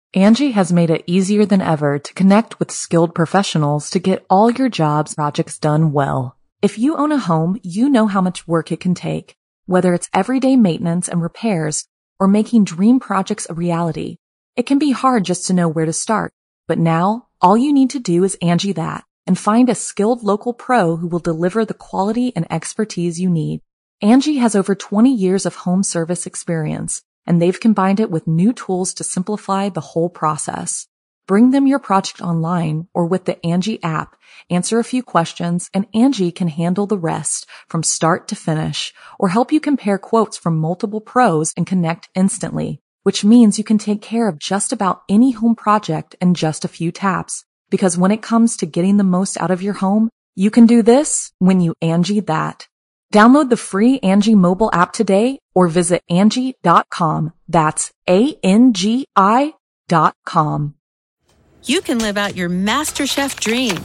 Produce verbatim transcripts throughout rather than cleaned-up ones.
Angie has made it easier than ever to connect with skilled professionals to get all your jobs projects done well. If you own a home, you know how much work it can take, whether it's everyday maintenance and repairs or making dream projects a reality. It can be hard just to know where to start, but now all you need to do is Angie that and find a skilled local pro who will deliver the quality and expertise you need. Angie has over twenty years of home service experience, and they've combined it with new tools to simplify the whole process. Bring them your project online or with the Angie app, answer a few questions, and Angie can handle the rest from start to finish, or help you compare quotes from multiple pros and connect instantly, which means you can take care of just about any home project in just a few taps. Because when it comes to getting the most out of your home, you can do this when you Angie that. Download the free Angie mobile app today or visit Angie dot com. That's A N G I dot com. You can live out your MasterChef dreams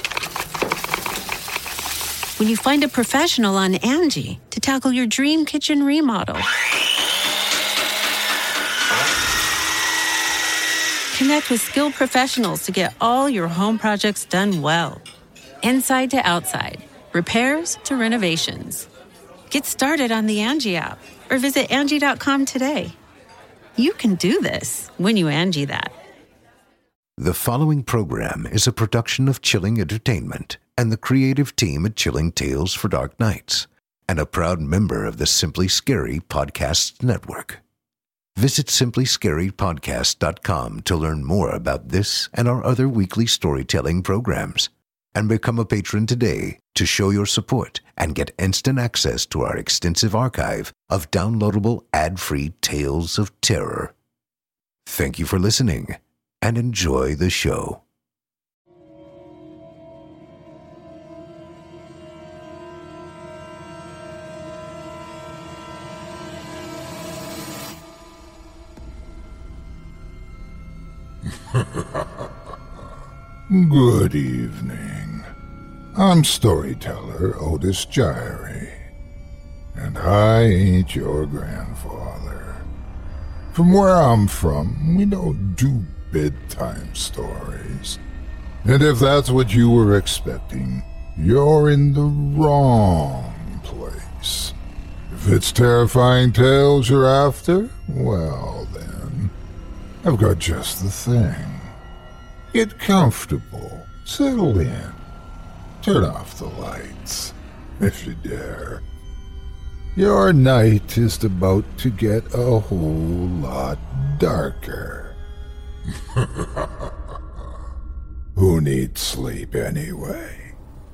when you find a professional on Angie to tackle your dream kitchen remodel. Connect with skilled professionals to get all your home projects done well. Inside to outside, repairs to renovations. Get started on the Angie app or visit Angie dot com today. You can do this when you Angie that. The following program is a production of Chilling Entertainment and the creative team at Chilling Tales for Dark Nights, and a proud member of the Simply Scary Podcasts Network. Visit simply scary podcast dot com to learn more about this and our other weekly storytelling programs, and become a patron today to show your support and get instant access to our extensive archive of downloadable ad-free tales of terror. Thank you for listening, and enjoy the show. Good evening. I'm storyteller Otis Gyrie, and I ain't your grandfather. From where I'm from, we don't do bedtime stories. And if that's what you were expecting, you're in the wrong place. If it's terrifying tales you're after, well then, I've got just the thing. Get comfortable, settle in, turn off the lights, if you dare. Your night is about to get a whole lot darker. Who needs sleep anyway?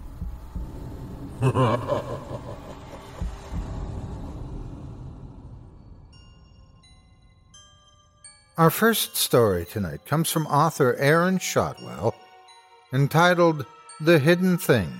Our first story tonight comes from author Aaron Shotwell, entitled The Hidden Things.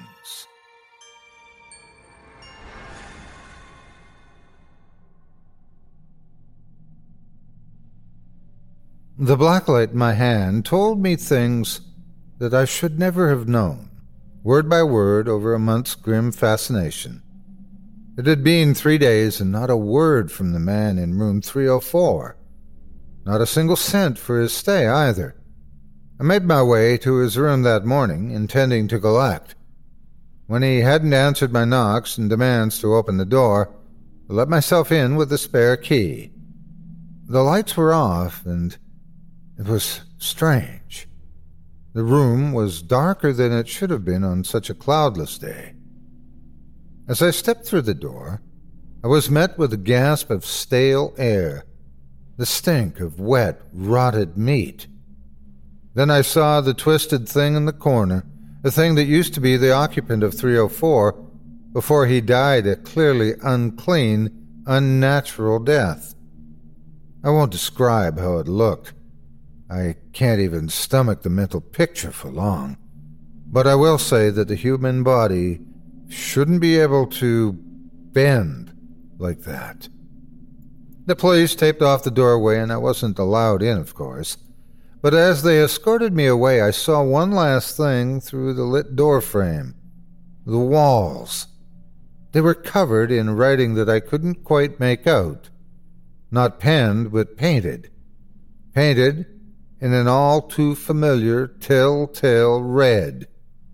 The blacklight in my hand told me things that I should never have known, word by word over a month's grim fascination. It had been three days and not a word from the man in room three oh four. Not a single cent for his stay, either. I made my way to his room that morning, intending to collect. When he hadn't answered my knocks and demands to open the door, I let myself in with a spare key. The lights were off, and it was strange. The room was darker than it should have been on such a cloudless day. As I stepped through the door, I was met with a gasp of stale air, the stink of wet, rotted meat. Then I saw the twisted thing in the corner, the thing that used to be the occupant of three oh four, before he died a clearly unclean, unnatural death. I won't describe how it looked. I can't even stomach the mental picture for long. But I will say that the human body shouldn't be able to bend like that. The police taped off the doorway, and I wasn't allowed in, of course. But as they escorted me away, I saw one last thing through the lit doorframe. The walls. They were covered in writing that I couldn't quite make out. Not penned, but painted. Painted, in an all-too-familiar telltale red.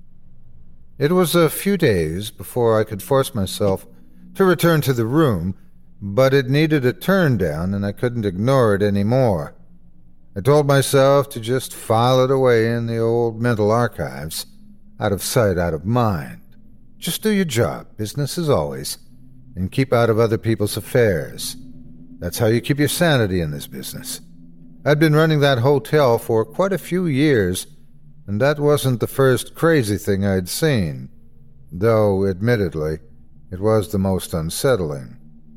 It was a few days before I could force myself to return to the room, but it needed a turn down and I couldn't ignore it anymore. I told myself to just file it away in the old mental archives, out of sight, out of mind. Just do your job, business as always, and keep out of other people's affairs. That's how you keep your sanity in this business. I'd been running that hotel for quite a few years, and that wasn't the first crazy thing I'd seen, though, admittedly, it was the most unsettling.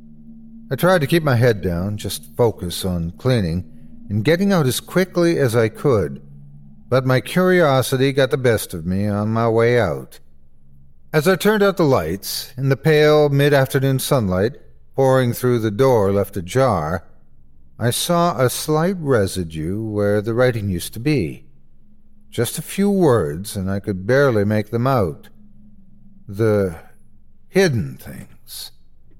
I tried to keep my head down, just focus on cleaning, and getting out as quickly as I could, but my curiosity got the best of me on my way out. As I turned out the lights, and the pale mid-afternoon sunlight pouring through the door left ajar, I saw a slight residue where the writing used to be. Just a few words, and I could barely make them out. The hidden things.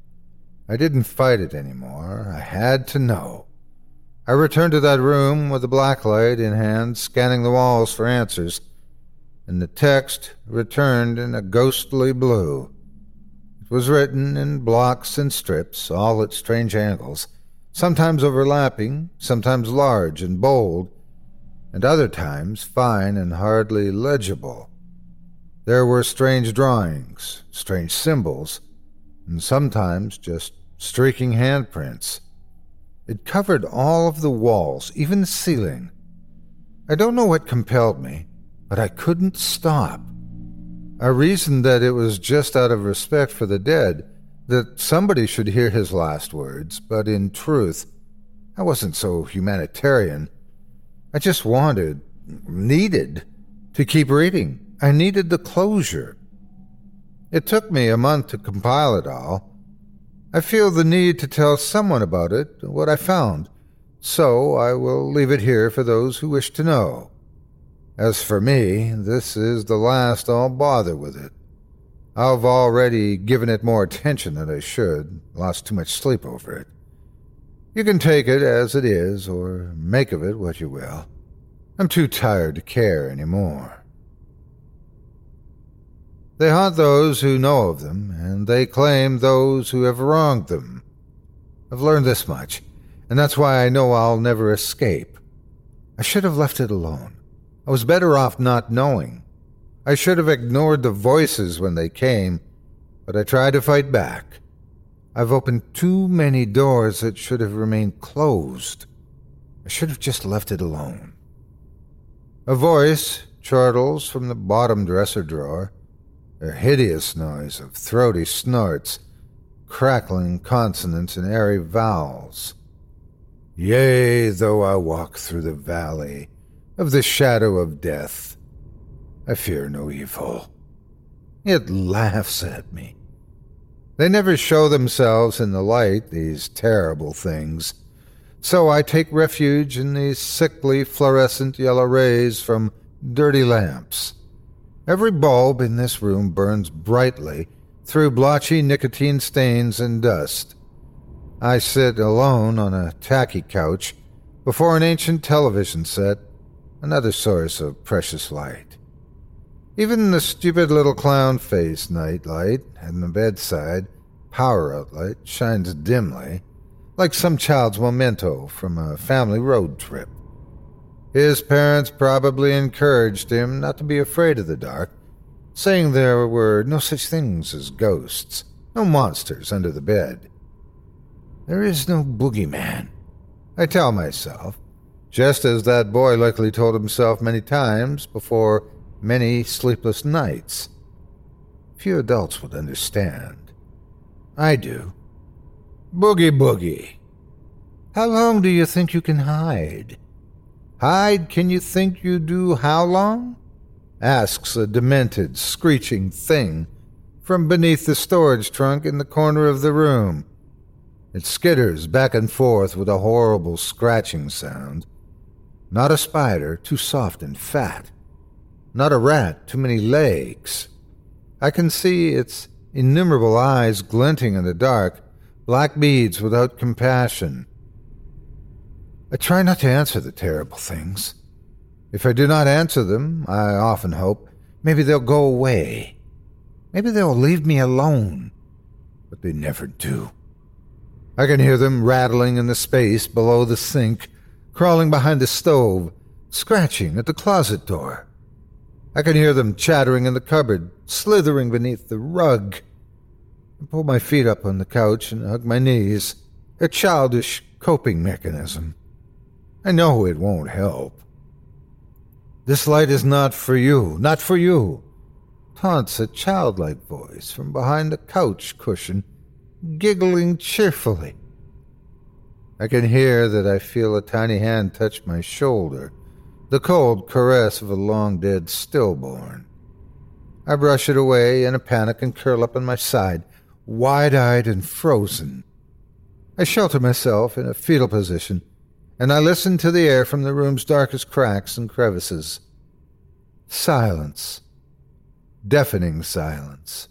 I didn't fight it anymore. I had to know. I returned to that room with the blacklight in hand, scanning the walls for answers, and the text returned in a ghostly blue. It was written in blocks and strips, all at strange angles, sometimes overlapping, sometimes large and bold, and other times fine and hardly legible. There were strange drawings, strange symbols, and sometimes just streaking handprints. It covered all of the walls, even the ceiling. I don't know what compelled me, but I couldn't stop. I reasoned that it was just out of respect for the dead, that somebody should hear his last words, but in truth, I wasn't so humanitarian. I just wanted, needed, to keep reading. I needed the closure. It took me a month to compile it all. I feel the need to tell someone about it, what I found, so I will leave it here for those who wish to know. As for me, this is the last I'll bother with it. I've already given it more attention than I should, lost too much sleep over it. You can take it as it is, or make of it what you will. I'm too tired to care anymore. They haunt those who know of them, and they claim those who have wronged them. I've learned this much, and that's why I know I'll never escape. I should have left it alone. I was better off not knowing. I should have ignored the voices when they came, but I tried to fight back. I've opened too many doors that should have remained closed. I should have just left it alone. A voice chortles from the bottom dresser drawer, a hideous noise of throaty snorts, crackling consonants and airy vowels. Yea, though I walk through the valley of the shadow of death, I fear no evil. It laughs at me. They never show themselves in the light, these terrible things, so I take refuge in these sickly fluorescent yellow rays from dirty lamps. Every bulb in this room burns brightly through blotchy nicotine stains and dust. I sit alone on a tacky couch before an ancient television set, another source of precious light. Even the stupid little clown-faced nightlight at the bedside power outlet shines dimly, like some child's memento from a family road trip. His parents probably encouraged him not to be afraid of the dark, saying there were no such things as ghosts, no monsters under the bed. There is no boogeyman, I tell myself, just as that boy likely told himself many times before many sleepless nights. Few adults would understand. I do. Boogie boogie. How long do you think you can hide? Hide can you think you do how long? Asks a demented, screeching thing from beneath the storage trunk in the corner of the room. It skitters back and forth with a horrible scratching sound. Not a spider, too soft and fat. Not a rat, too many legs. I can see its innumerable eyes glinting in the dark, black beads without compassion. I try not to answer the terrible things. If I do not answer them, I often hope, maybe they'll go away. Maybe they'll leave me alone. But they never do. I can hear them rattling in the space below the sink, crawling behind the stove, scratching at the closet door. I can hear them chattering in the cupboard, slithering beneath the rug. I pull my feet up on the couch and hug my knees, a childish coping mechanism. I know it won't help. This light is not for you, not for you, taunts a childlike voice from behind the couch cushion, giggling cheerfully. I can hear that I feel a tiny hand touch my shoulder, the cold caress of a long-dead stillborn. I brush it away in a panic and curl up on my side, wide-eyed and frozen. I shelter myself in a fetal position, and I listen to the air from the room's darkest cracks and crevices. Silence. Deafening silence.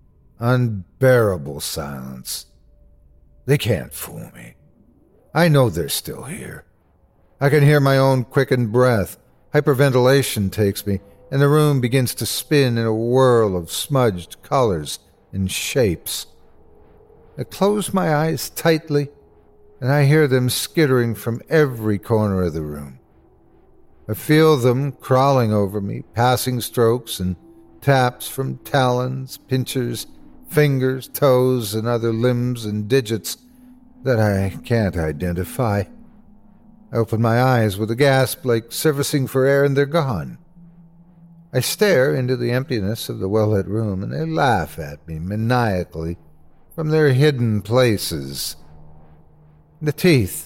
Unbearable silence. They can't fool me. I know they're still here. I can hear my own quickened breath. Hyperventilation takes me, and the room begins to spin in a whirl of smudged colors and shapes. I close my eyes tightly, and I hear them skittering from every corner of the room. I feel them crawling over me, passing strokes and taps from talons, pinchers, fingers, toes, and other limbs and digits that I can't identify. I open my eyes with a gasp, like servicing for air, and they're gone. I stare into the emptiness of the well-lit room, and they laugh at me maniacally from their hidden places. The teeth.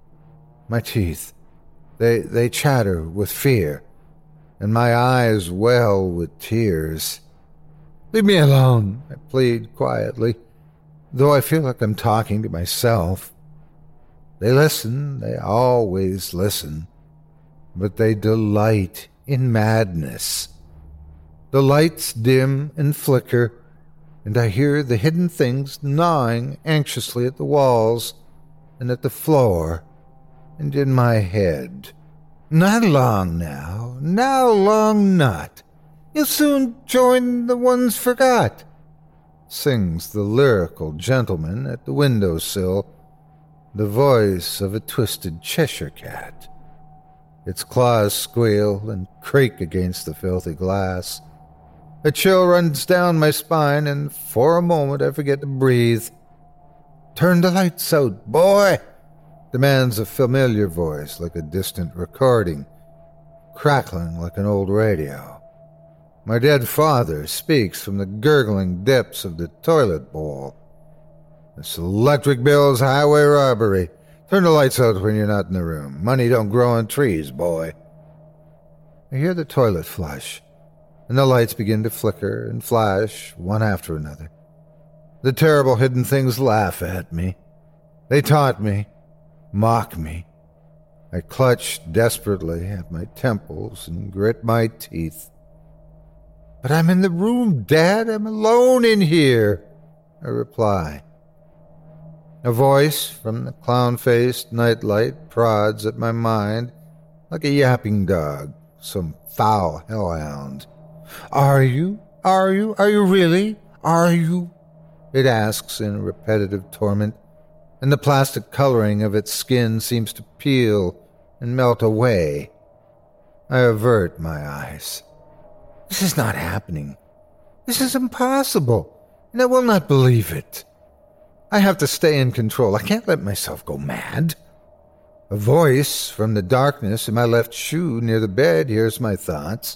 My teeth. They, they chatter with fear, and my eyes well with tears. Leave me alone, I plead quietly, though I feel like I'm talking to myself. They listen, they always listen, but they delight in madness. The lights dim and flicker, and I hear the hidden things gnawing anxiously at the walls and at the floor and in my head. Not long now, now long not. You'll soon join the ones forgot, sings the lyrical gentleman at the windowsill, the voice of a twisted Cheshire cat. Its claws squeal and creak against the filthy glass. A chill runs down my spine, and for a moment I forget to breathe. Turn the lights out, boy, demands a familiar voice like a distant recording, crackling like an old radio. My dead father speaks from the gurgling depths of the toilet bowl. This electric bill's highway robbery. Turn the lights out when you're not in the room. Money don't grow on trees, boy. I hear the toilet flush, and the lights begin to flicker and flash one after another. The terrible hidden things laugh at me. They taunt me, mock me. I clutch desperately at my temples and grit my teeth. But I'm in the room, Dad. I'm alone in here, I reply. A voice from the clown-faced nightlight prods at my mind like a yapping dog, some foul hellhound. Are you? Are you? Are you really? Are you? It asks in repetitive torment, and the plastic coloring of its skin seems to peel and melt away. I avert my eyes. This is not happening. This is impossible, and I will not believe it. I have to stay in control. I can't let myself go mad. A voice from the darkness in my left shoe near the bed hears my thoughts.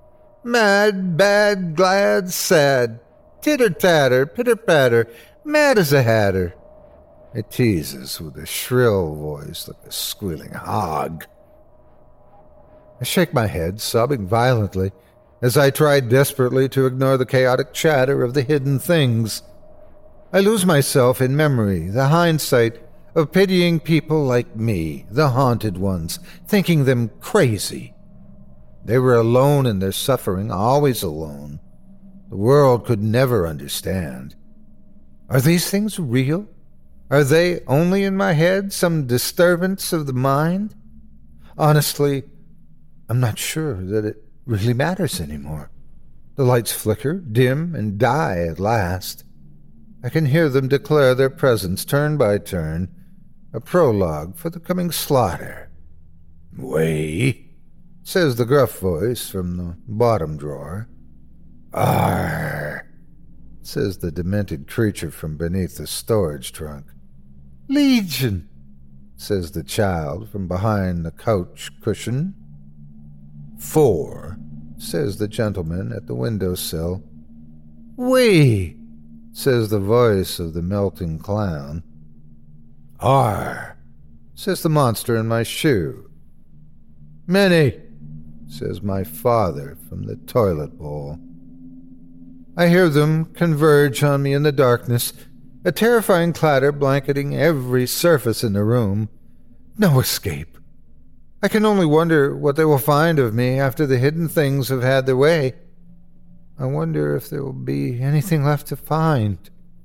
Mad, bad, glad, sad, titter-tatter, pitter-patter, mad as a hatter. It teases with a shrill voice like a squealing hog. I shake my head, sobbing violently, as I try desperately to ignore the chaotic chatter of the hidden things. I lose myself in memory, the hindsight of pitying people like me, the haunted ones, thinking them crazy. They were alone in their suffering, always alone. The world could never understand. Are these things real? Are they only in my head, some disturbance of the mind? Honestly, I'm not sure that it really matters anymore. The lights flicker, dim, and die at last. I can hear them declare their presence turn by turn, a prologue for the coming slaughter. "Way," says the gruff voice from the bottom drawer. "Arr," says the demented creature from beneath the storage trunk. "Legion," says the child from behind the couch cushion. "Four," says the gentleman at the windowsill. "We," says the voice of the melting clown. "Arr," says the monster in my shoe. "Many," says my father from the toilet bowl. I hear them converge on me in the darkness, a terrifying clatter blanketing every surface in the room. No escape. I can only wonder what they will find of me after the hidden things have had their way. I wonder if there will be anything left to find.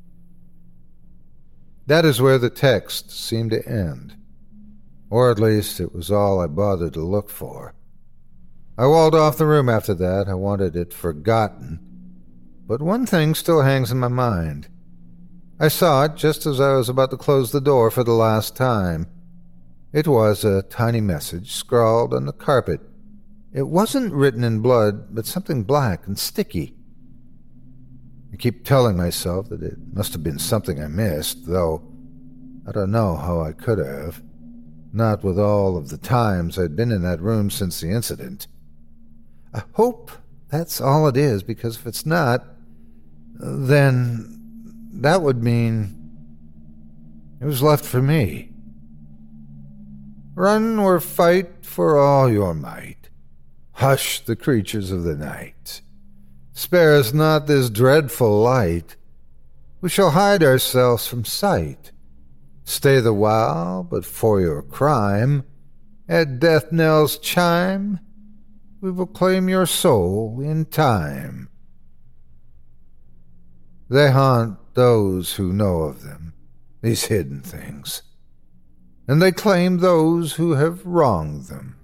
That is where the text seemed to end, or at least it was all I bothered to look for. I walled off the room after that. I wanted it forgotten. But one thing still hangs in my mind. I saw it just as I was about to close the door for the last time. It was a tiny message scrawled on the carpet. It wasn't written in blood, but something black and sticky. I keep telling myself that it must have been something I missed, though I don't know how I could have. Not with all of the times I'd been in that room since the incident. I hope that's all it is, because if it's not, then that would mean it was left for me. Run or fight for all your might. Hush the creatures of the night. Spare us not this dreadful light. We shall hide ourselves from sight. Stay the while, but for your crime, at death knell's chime, we will claim your soul in time. They haunt those who know of them, these hidden things, and they claim those who have wronged them.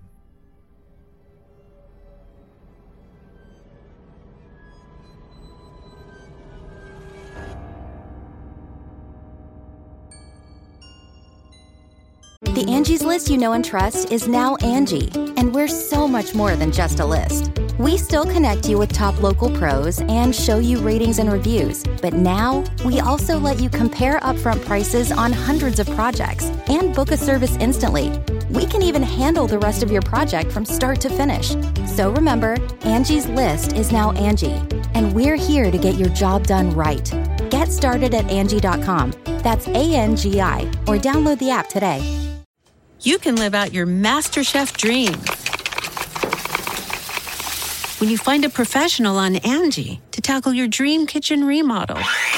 The Angie's List you know and trust is now Angie, and we're so much more than just a list. We still connect you with top local pros and show you ratings and reviews, but now we also let you compare upfront prices on hundreds of projects and book a service instantly. We can even handle the rest of your project from start to finish. So remember, Angie's List is now Angie, and we're here to get your job done right. Get started at Angie dot com. That's A N G I, or download the app today. You can live out your MasterChef dreams when you find a professional on Angie to tackle your dream kitchen remodel.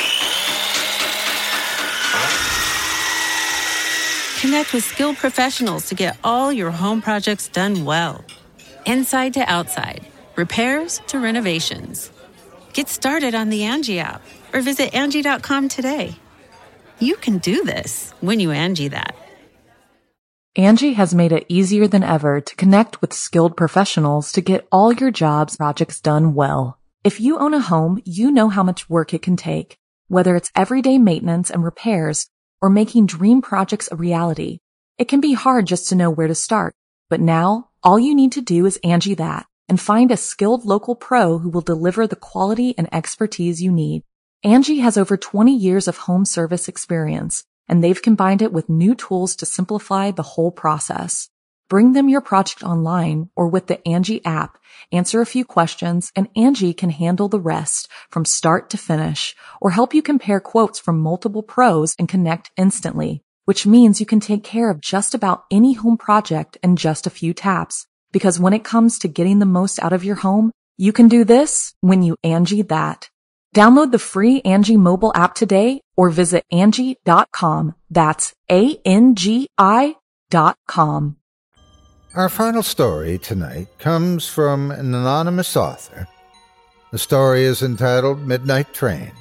Connect with skilled professionals to get all your home projects done well. Inside to outside, repairs to renovations. Get started on the Angie app or visit Angie dot com today. You can do this when you Angie that. Angie has made it easier than ever to connect with skilled professionals to get all your jobs projects done well. If you own a home, you know how much work it can take, whether it's everyday maintenance and repairs or making dream projects a reality. It can be hard just to know where to start, but now all you need to do is Angie that and find a skilled local pro who will deliver the quality and expertise you need. Angie has over twenty years of home service experience, and they've combined it with new tools to simplify the whole process. Bring them your project online or with the Angie app, answer a few questions, and Angie can handle the rest from start to finish, or help you compare quotes from multiple pros and connect instantly, which means you can take care of just about any home project in just a few taps. Because when it comes to getting the most out of your home, you can do this when you Angie that. Download the free Angie mobile app today or visit Angie dot com. That's A N G I dot com. Our final story tonight comes from an anonymous author. The story is entitled Midnight Train.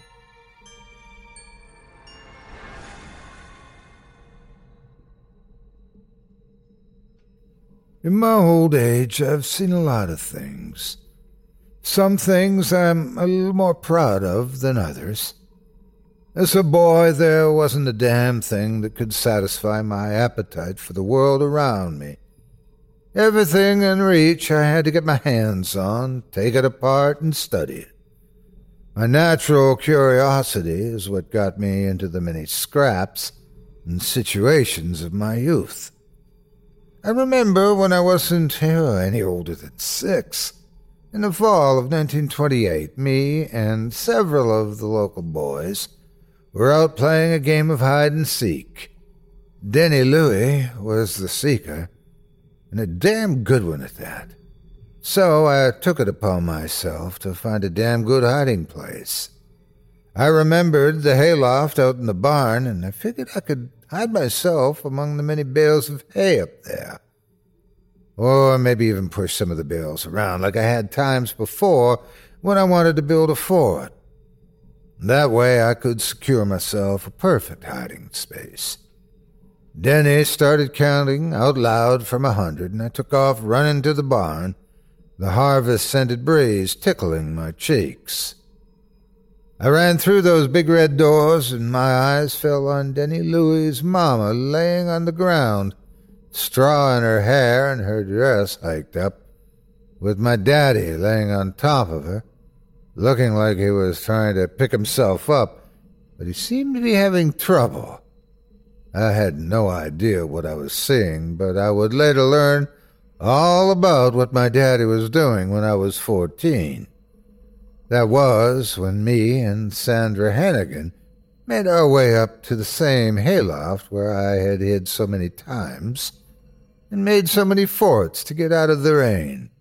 In my old age, I've seen a lot of things. Some things I'm a little more proud of than others. As a boy, there wasn't a damn thing that could satisfy my appetite for the world around me. Everything in reach I had to get my hands on, take it apart, and study it. My natural curiosity is what got me into the many scraps and situations of my youth. I remember when I wasn't uh, any older than six. In the fall of nineteen twenty-eight, me and several of the local boys were out playing a game of hide-and-seek. Denny Louie was the seeker, and a damn good one at that. So I took it upon myself to find a damn good hiding place. I remembered the hayloft out in the barn, and I figured I could hide myself among the many bales of hay up there. Or maybe even push some of the bales around like I had times before when I wanted to build a fort. That way I could secure myself a perfect hiding space. Denny started counting out loud from a hundred, and I took off running to the barn, the harvest-scented breeze tickling my cheeks. I ran through those big red doors, and my eyes fell on Denny Louie's mama laying on the ground, straw in her hair and her dress hiked up, with my daddy laying on top of her, looking like he was trying to pick himself up, but he seemed to be having trouble. I had no idea what I was seeing, but I would later learn all about what my daddy was doing when I was fourteen. That was when me and Sandra Hannigan made our way up to the same hayloft where I had hid so many times and made so many forts to get out of the rain.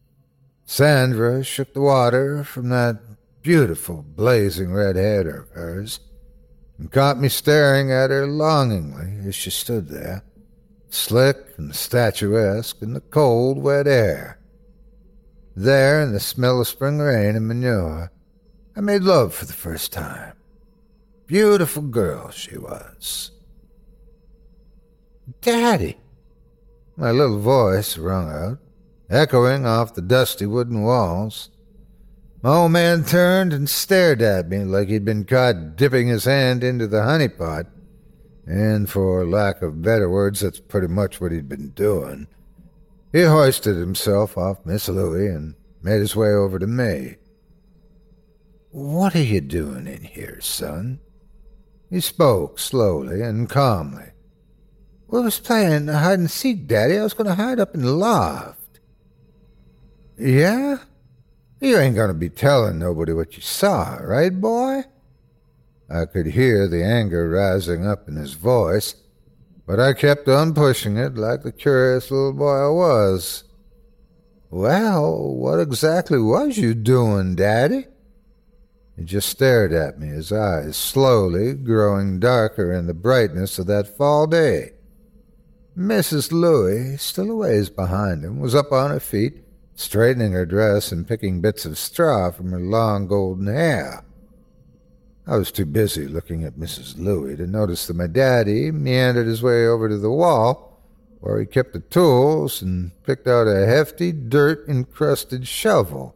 Sandra shook the water from that beautiful blazing red head of hers and caught me staring at her longingly as she stood there, slick and statuesque in the cold, wet air. There, in the smell of spring rain and manure, I made love for the first time. Beautiful girl she was. "Daddy!" My little voice rung out, echoing off the dusty wooden walls. My old man turned and stared at me like he'd been caught dipping his hand into the honey pot, and for lack of better words, that's pretty much what he'd been doing. He hoisted himself off Miss Louie and made his way over to me. "What are you doing in here, son?" He spoke slowly and calmly. "We was playing hide-and-seek, Daddy. I was going to hide up in the loft." "Yeah? You ain't going to be telling nobody what you saw, right, boy?" I could hear the anger rising up in his voice, but I kept on pushing it like the curious little boy I was. "Well, what exactly was you doing, Daddy?" He just stared at me, his eyes slowly growing darker in the brightness of that fall day. Missus Louie, still a ways behind him, was up on her feet, straightening her dress and picking bits of straw from her long golden hair. I was too busy looking at Missus Louie to notice that my daddy meandered his way over to the wall, where he kept the tools, and picked out a hefty, dirt-encrusted shovel.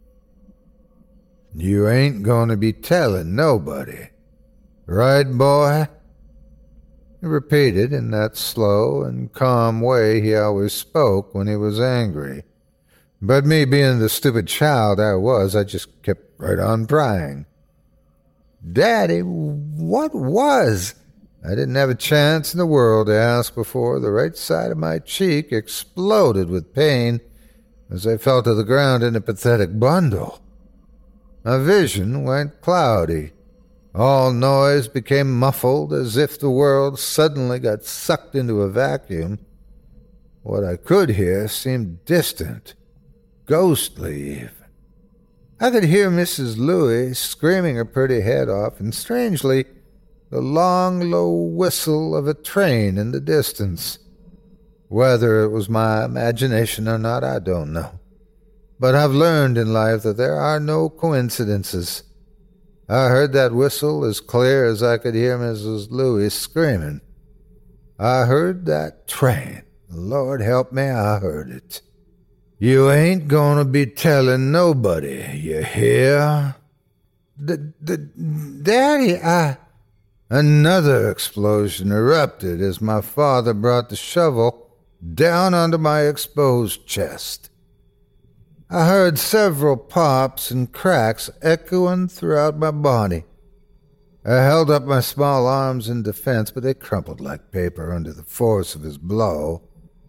"You ain't going to be telling nobody, right, boy?" He repeated in that slow and calm way he always spoke when he was angry. But me being the stupid child I was, I just kept right on prying. "Daddy, what was?" I didn't have a chance in the world to ask before the right side of my cheek exploded with pain as I fell to the ground in a pathetic bundle. My vision went cloudy. All noise became muffled as if the world suddenly got sucked into a vacuum. What I could hear seemed distant, ghostly even. I could hear Missus Louie screaming her pretty head off, and strangely, the long, low whistle of a train in the distance. Whether it was my imagination or not, I don't know. But I've learned in life that there are no coincidences. I heard that whistle as clear as I could hear Missus Louie screaming. I heard that train Lord help me, I heard it. You ain't gonna be telling nobody, you hear? D- d- Daddy, I... Another explosion erupted as my father brought the shovel down onto my exposed chest. I heard several pops and cracks echoing throughout my body. I held up my small arms in defense, but they crumpled like paper under the force of his blow.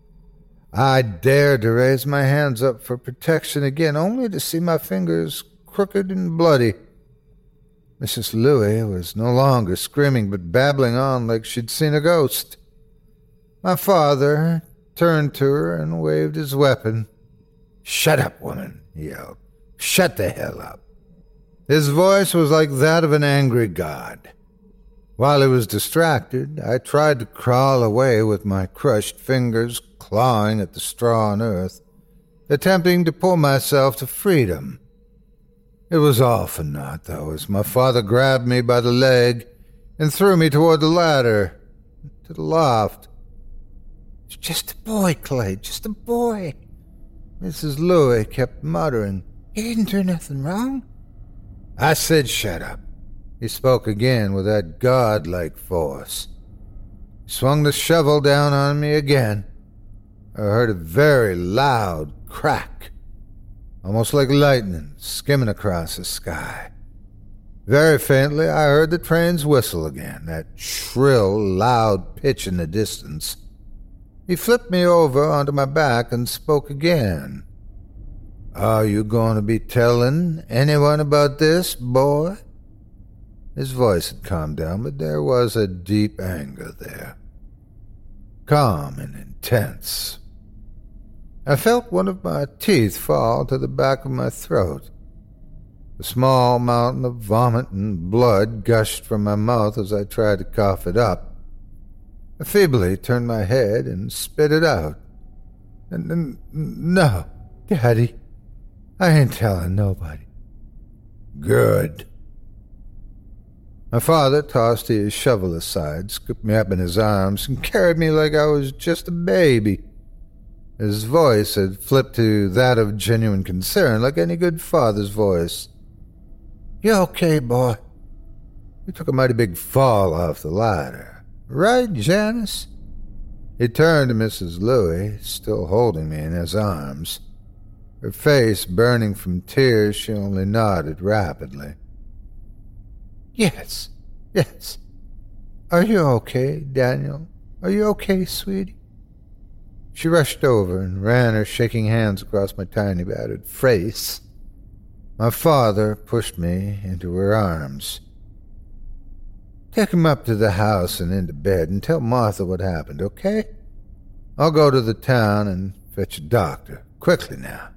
I dared to raise my hands up for protection again, only to see my fingers crooked and bloody. Missus Louis was no longer screaming, but babbling on like she'd seen a ghost. My father turned to her and waved his weapon. "Shut up, woman," he yelled. "Shut the hell up." His voice was like that of an angry god. While he was distracted, I tried to crawl away with my crushed fingers clawing at the straw and earth, attempting to pull myself to freedom. It was all for naught, though, as my father grabbed me by the leg and threw me toward the ladder, to the loft. "It's just a boy, Clay, just a boy," Missus Louis kept muttering. "He didn't do nothing wrong." I said, "Shut up." He spoke again with that god-like force. He swung the shovel down on me again. I heard a very loud crack, almost like lightning skimming across the sky. Very faintly, I heard the train's whistle again, that shrill, loud pitch in the distance. He flipped me over onto my back and spoke again. "Are you going to be telling anyone about this, boy?" His voice had calmed down, but there was a deep anger there. Calm and intense. I felt one of my teeth fall to the back of my throat. A small mountain of vomit and blood gushed from my mouth as I tried to cough it up. I feebly turned my head and spit it out. N- n- no, Daddy, I ain't telling nobody. Good. My father tossed his shovel aside, scooped me up in his arms, and carried me like I was just a baby. His voice had flipped to that of genuine concern, like any good father's voice. "You okay, boy?" You took a mighty big fall off the ladder. "Right, Janice?" He turned to Missus Louis, still holding me in his arms. Her face burning from tears, she only nodded rapidly. "Yes, yes. Are you okay, Daniel? Are you okay, sweetie?" She rushed over and ran her shaking hands across my tiny battered face. My father pushed me into her arms. "Take him up to the house and into bed and tell Martha what happened, okay? I'll go to the town and fetch a doctor. Quickly now."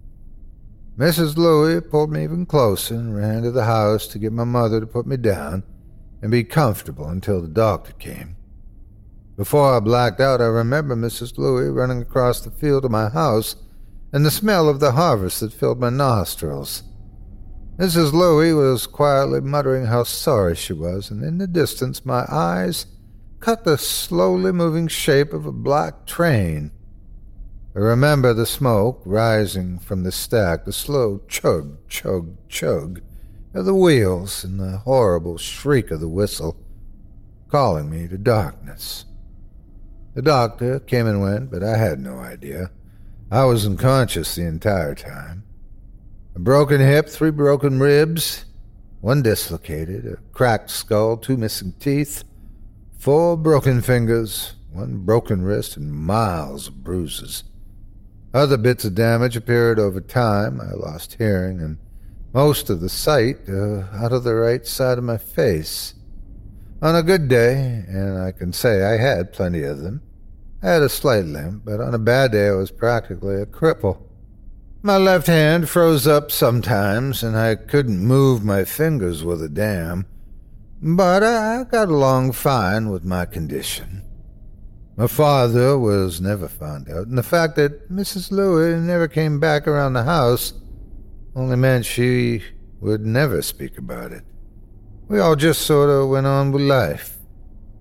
Missus Louis pulled me even closer and ran to the house to get my mother to put me down and be comfortable until the doctor came. Before I blacked out, I remember Missus Louis running across the field to my house and the smell of the harvest that filled my nostrils. Missus Louis was quietly muttering how sorry she was, and in the distance my eyes caught the slowly moving shape of a black train. I remember the smoke rising from the stack, the slow chug, chug, chug of the wheels, and the horrible shriek of the whistle, calling me to darkness. The doctor came and went, but I had no idea. I was unconscious the entire time. A broken hip, three broken ribs, one dislocated, a cracked skull, two missing teeth, four broken fingers, one broken wrist, and miles of bruises. Other bits of damage appeared over time. I lost hearing and most of the sight uh, out of the right side of my face. On a good day, and I can say I had plenty of them, I had a slight limp, but on a bad day I was practically a cripple. My left hand froze up sometimes, and I couldn't move my fingers with a damn, but I got along fine with my condition. My father was never found out, and the fact that Missus Louis never came back around the house only meant she would never speak about it. We all just sort of went on with life.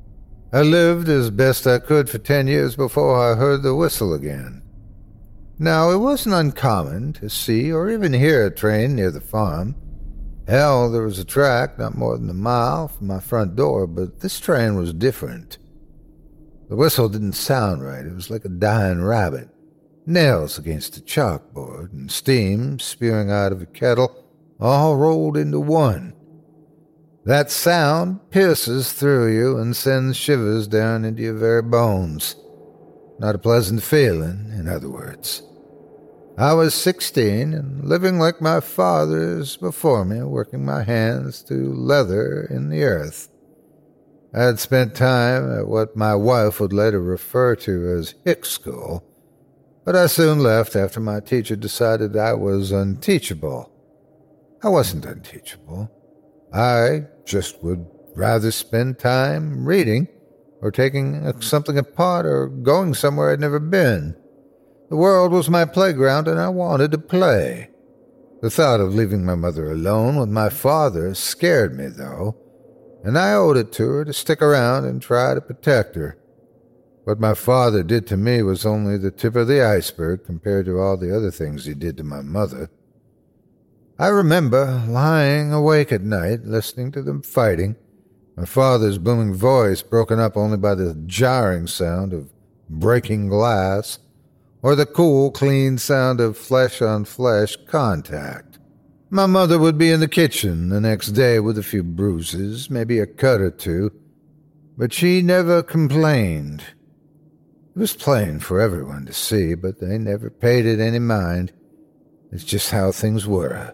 I lived as best I could for ten years before I heard the whistle again. Now, it wasn't uncommon to see or even hear a train near the farm. Hell, there was a track not more than a mile from my front door, but this train was different. The whistle didn't sound right. It was like a dying rabbit, nails against a chalkboard, and steam spewing out of a kettle, all rolled into one. That sound pierces through you and sends shivers down into your very bones. Not a pleasant feeling, in other words. I was sixteen and living like my fathers before me, working my hands to leather in the earth. I had spent time at what my wife would later refer to as hick school, but I soon left after my teacher decided I was unteachable. I wasn't unteachable. I just would rather spend time reading or taking something apart or going somewhere I'd never been. The world was my playground, and I wanted to play. The thought of leaving my mother alone with my father scared me, though, and I owed it to her to stick around and try to protect her. What my father did to me was only the tip of the iceberg compared to all the other things he did to my mother. I remember lying awake at night, listening to them fighting, my father's booming voice broken up only by the jarring sound of breaking glass, or the cool, clean sound of flesh-on-flesh contact. My mother would be in the kitchen the next day with a few bruises, maybe a cut or two, but she never complained. It was plain for everyone to see, but they never paid it any mind. It's just how things were.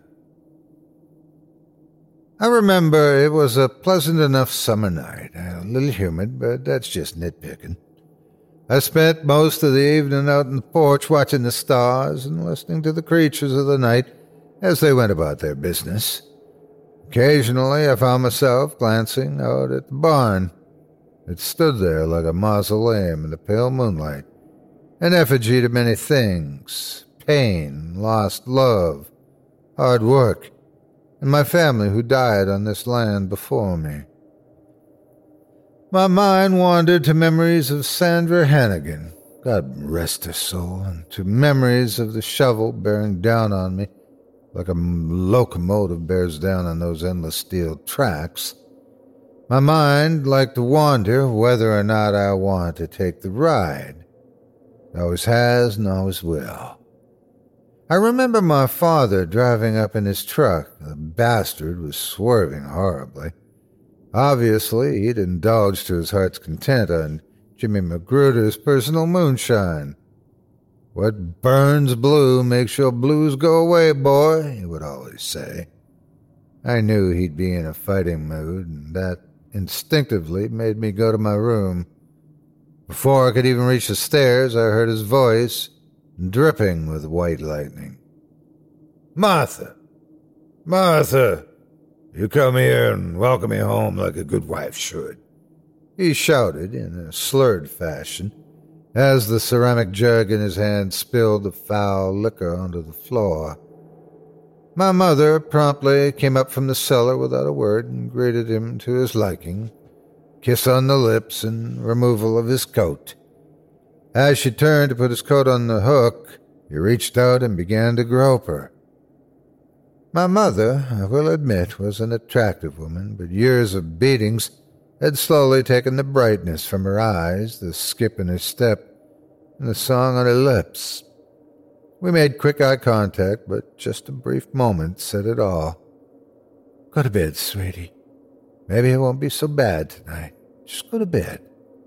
I remember it was a pleasant enough summer night, a little humid, but that's just nitpicking. I spent most of the evening out on the porch watching the stars and listening to the creatures of the night as they went about their business. Occasionally I found myself glancing out at the barn. It stood there like a mausoleum in the pale moonlight, an effigy to many things: pain, lost love, hard work, and my family who died on this land before me. My mind wandered to memories of Sandra Hannigan, God rest her soul, and to memories of the shovel bearing down on me like a locomotive bears down on those endless steel tracks. My mind liked to wander whether or not I want to take the ride. It always has and always will. I remember my father driving up in his truck. The bastard was swerving horribly. Obviously, he'd indulged to his heart's content on Jimmy Magruder's personal moonshine. "What burns blue makes your blues go away, boy," he would always say. I knew he'd be in a fighting mood, and that instinctively made me go to my room. Before I could even reach the stairs, I heard his voice, dripping with white lightning. "Martha! Martha! You come here and welcome me home like a good wife should," he shouted in a slurred fashion, as the ceramic jug in his hand spilled the foul liquor onto the floor. My mother promptly came up from the cellar without a word and greeted him to his liking, kiss on the lips and removal of his coat. As she turned to put his coat on the hook, he reached out and began to grope her. My mother, I will admit, was an attractive woman, but years of beatings had slowly taken the brightness from her eyes, the skip in her step, and the song on her lips. We made quick eye contact, but just a brief moment said it all. "Go to bed, sweetie. Maybe it won't be so bad tonight. Just go to bed."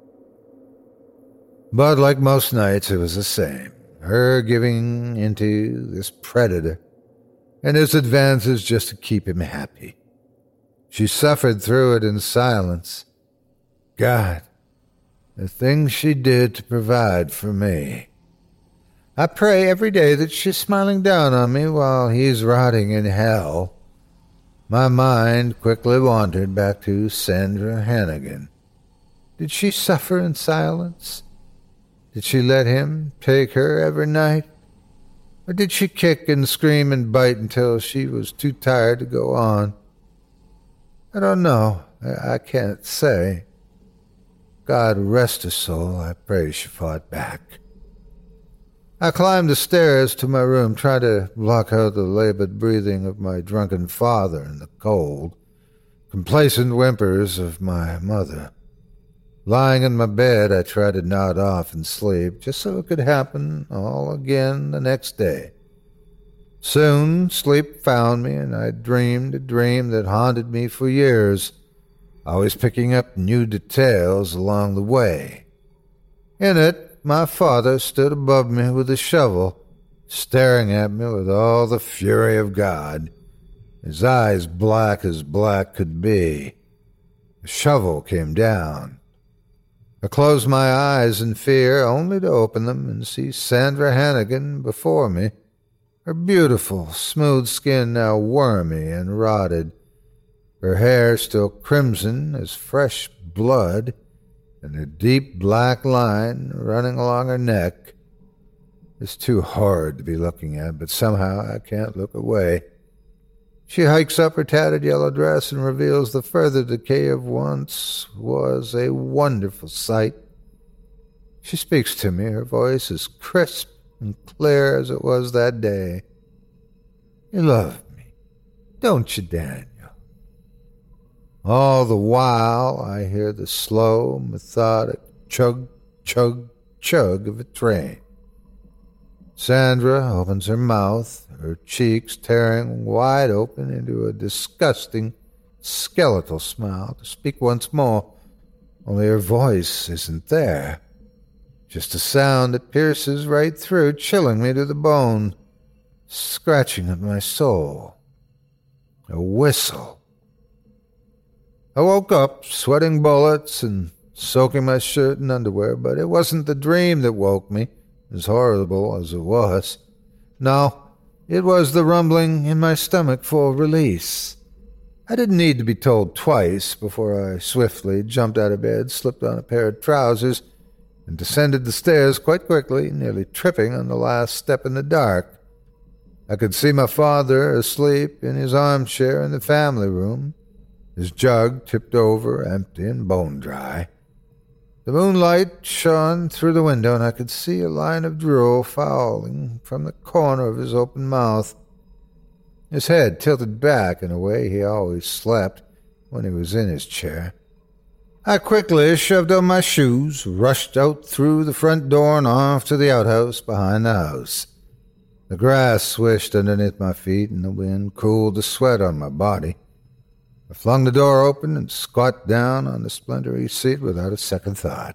But like most nights, it was the same. Her giving into this predator, and his advances just to keep him happy. She suffered through it in silence. God, the things she did to provide for me. I pray every day that she's smiling down on me while he's rotting in hell. My mind quickly wandered back to Sandra Hannigan. Did she suffer in silence? Did she let him take her every night? Or did she kick and scream and bite until she was too tired to go on? I don't know. I, I can't say. God rest her soul, I pray she fought back. I climbed the stairs to my room, tried to block out the labored breathing of my drunken father and the cold, complacent whimpers of my mother. Lying in my bed, I tried to nod off and sleep, just so it could happen all again the next day. Soon, sleep found me, and I dreamed a dream that haunted me for years, always picking up new details along the way. In it, my father stood above me with a shovel, staring at me with all the fury of God, his eyes black as black could be. The shovel came down. I closed my eyes in fear, only to open them and see Sandra Hannigan before me, her beautiful, smooth skin now wormy and rotted, her hair still crimson as fresh blood, and a deep black line running along her neck. It's too horrid to be looking at, but somehow I can't look away. She hikes up her tattered yellow dress and reveals the further decay of once was a wonderful sight. She speaks to me, her voice as crisp and clear as it was that day. You love me, don't you, Daniel? All the while I hear the slow, methodic chug, chug, chug of a train. Sandra opens her mouth, her cheeks tearing wide open into a disgusting, skeletal smile, to speak once more, only her voice isn't there. Just a sound that pierces right through, chilling me to the bone, scratching at my soul. A whistle. I woke up, sweating bullets and soaking my shirt and underwear, but it wasn't the dream that woke me, as horrible as it was. No, it was the rumbling in my stomach for release. I didn't need to be told twice before I swiftly jumped out of bed, slipped on a pair of trousers, and descended the stairs quite quickly, nearly tripping on the last step in the dark. I could see my father asleep in his armchair in the family room, his jug tipped over, empty and bone-dry. The moonlight shone through the window, and I could see a line of drool falling from the corner of his open mouth. His head tilted back in a way he always slept when he was in his chair. I quickly shoved on my shoes, rushed out through the front door and off to the outhouse behind the house. The grass swished underneath my feet, and the wind cooled the sweat on my body. I flung the door open and squat down on the splintery seat without a second thought.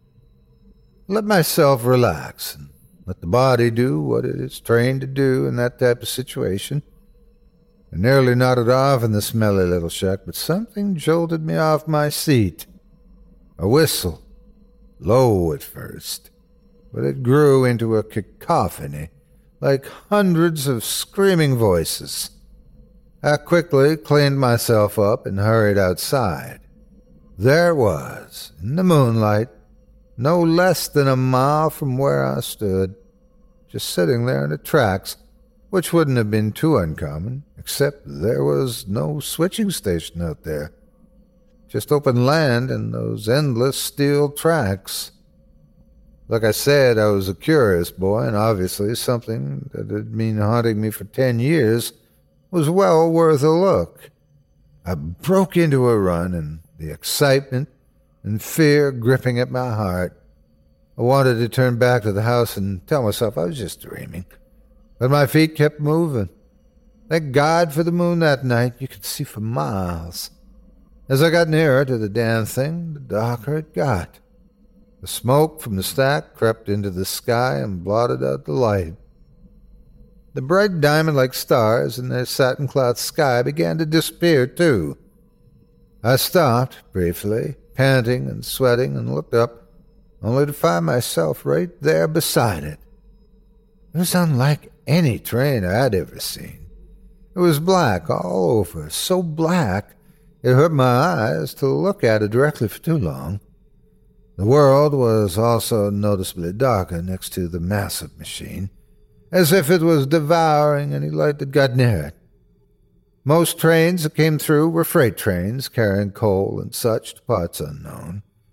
Let myself relax and let the body do what it is trained to do in that type of situation. I nearly nodded off in the smelly little shack, but something jolted me off my seat. A whistle, low at first, but it grew into a cacophony, like hundreds of screaming voices. I quickly cleaned myself up and hurried outside. There it was, in the moonlight, no less than a mile from where I stood, just sitting there in the tracks, which wouldn't have been too uncommon, except there was no switching station out there. Just open land and those endless steel tracks. Like I said, I was a curious boy, and obviously something that had been haunting me for ten years was well worth a look. I broke into a run, and the excitement and fear gripping at my heart. I wanted to turn back to the house and tell myself I was just dreaming, but my feet kept moving. Thank God for the moon that night. You could see for miles. As I got nearer to the damn thing, the darker it got. The smoke from the stack crept into the sky and blotted out the light. The bright diamond-like stars in their satin-cloth sky began to disappear, too. I stopped, briefly, panting and sweating, and looked up, only to find myself right there beside it. It was unlike any train I'd ever seen. It was black all over, so black it hurt my eyes to look at it directly for too long. The world was also noticeably darker next to the massive machine, as if it was devouring any light that got near it. Most trains that came through were freight trains carrying coal and such to parts unknown.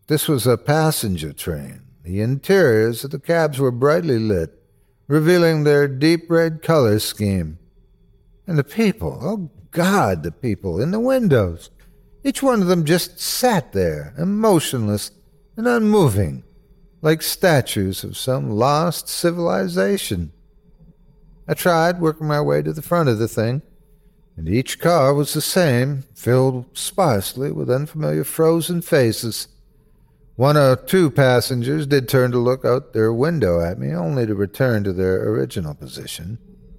This was a passenger train. The interiors of the cabs were brightly lit, revealing their deep red color scheme. And the people, oh God, the people in the windows. Each one of them just sat there, emotionless and unmoving, like statues of some lost civilization. I tried working my way to the front of the thing, and each car was the same, filled sparsely with unfamiliar frozen faces. One or two passengers did turn to look out their window at me, only to return to their original position.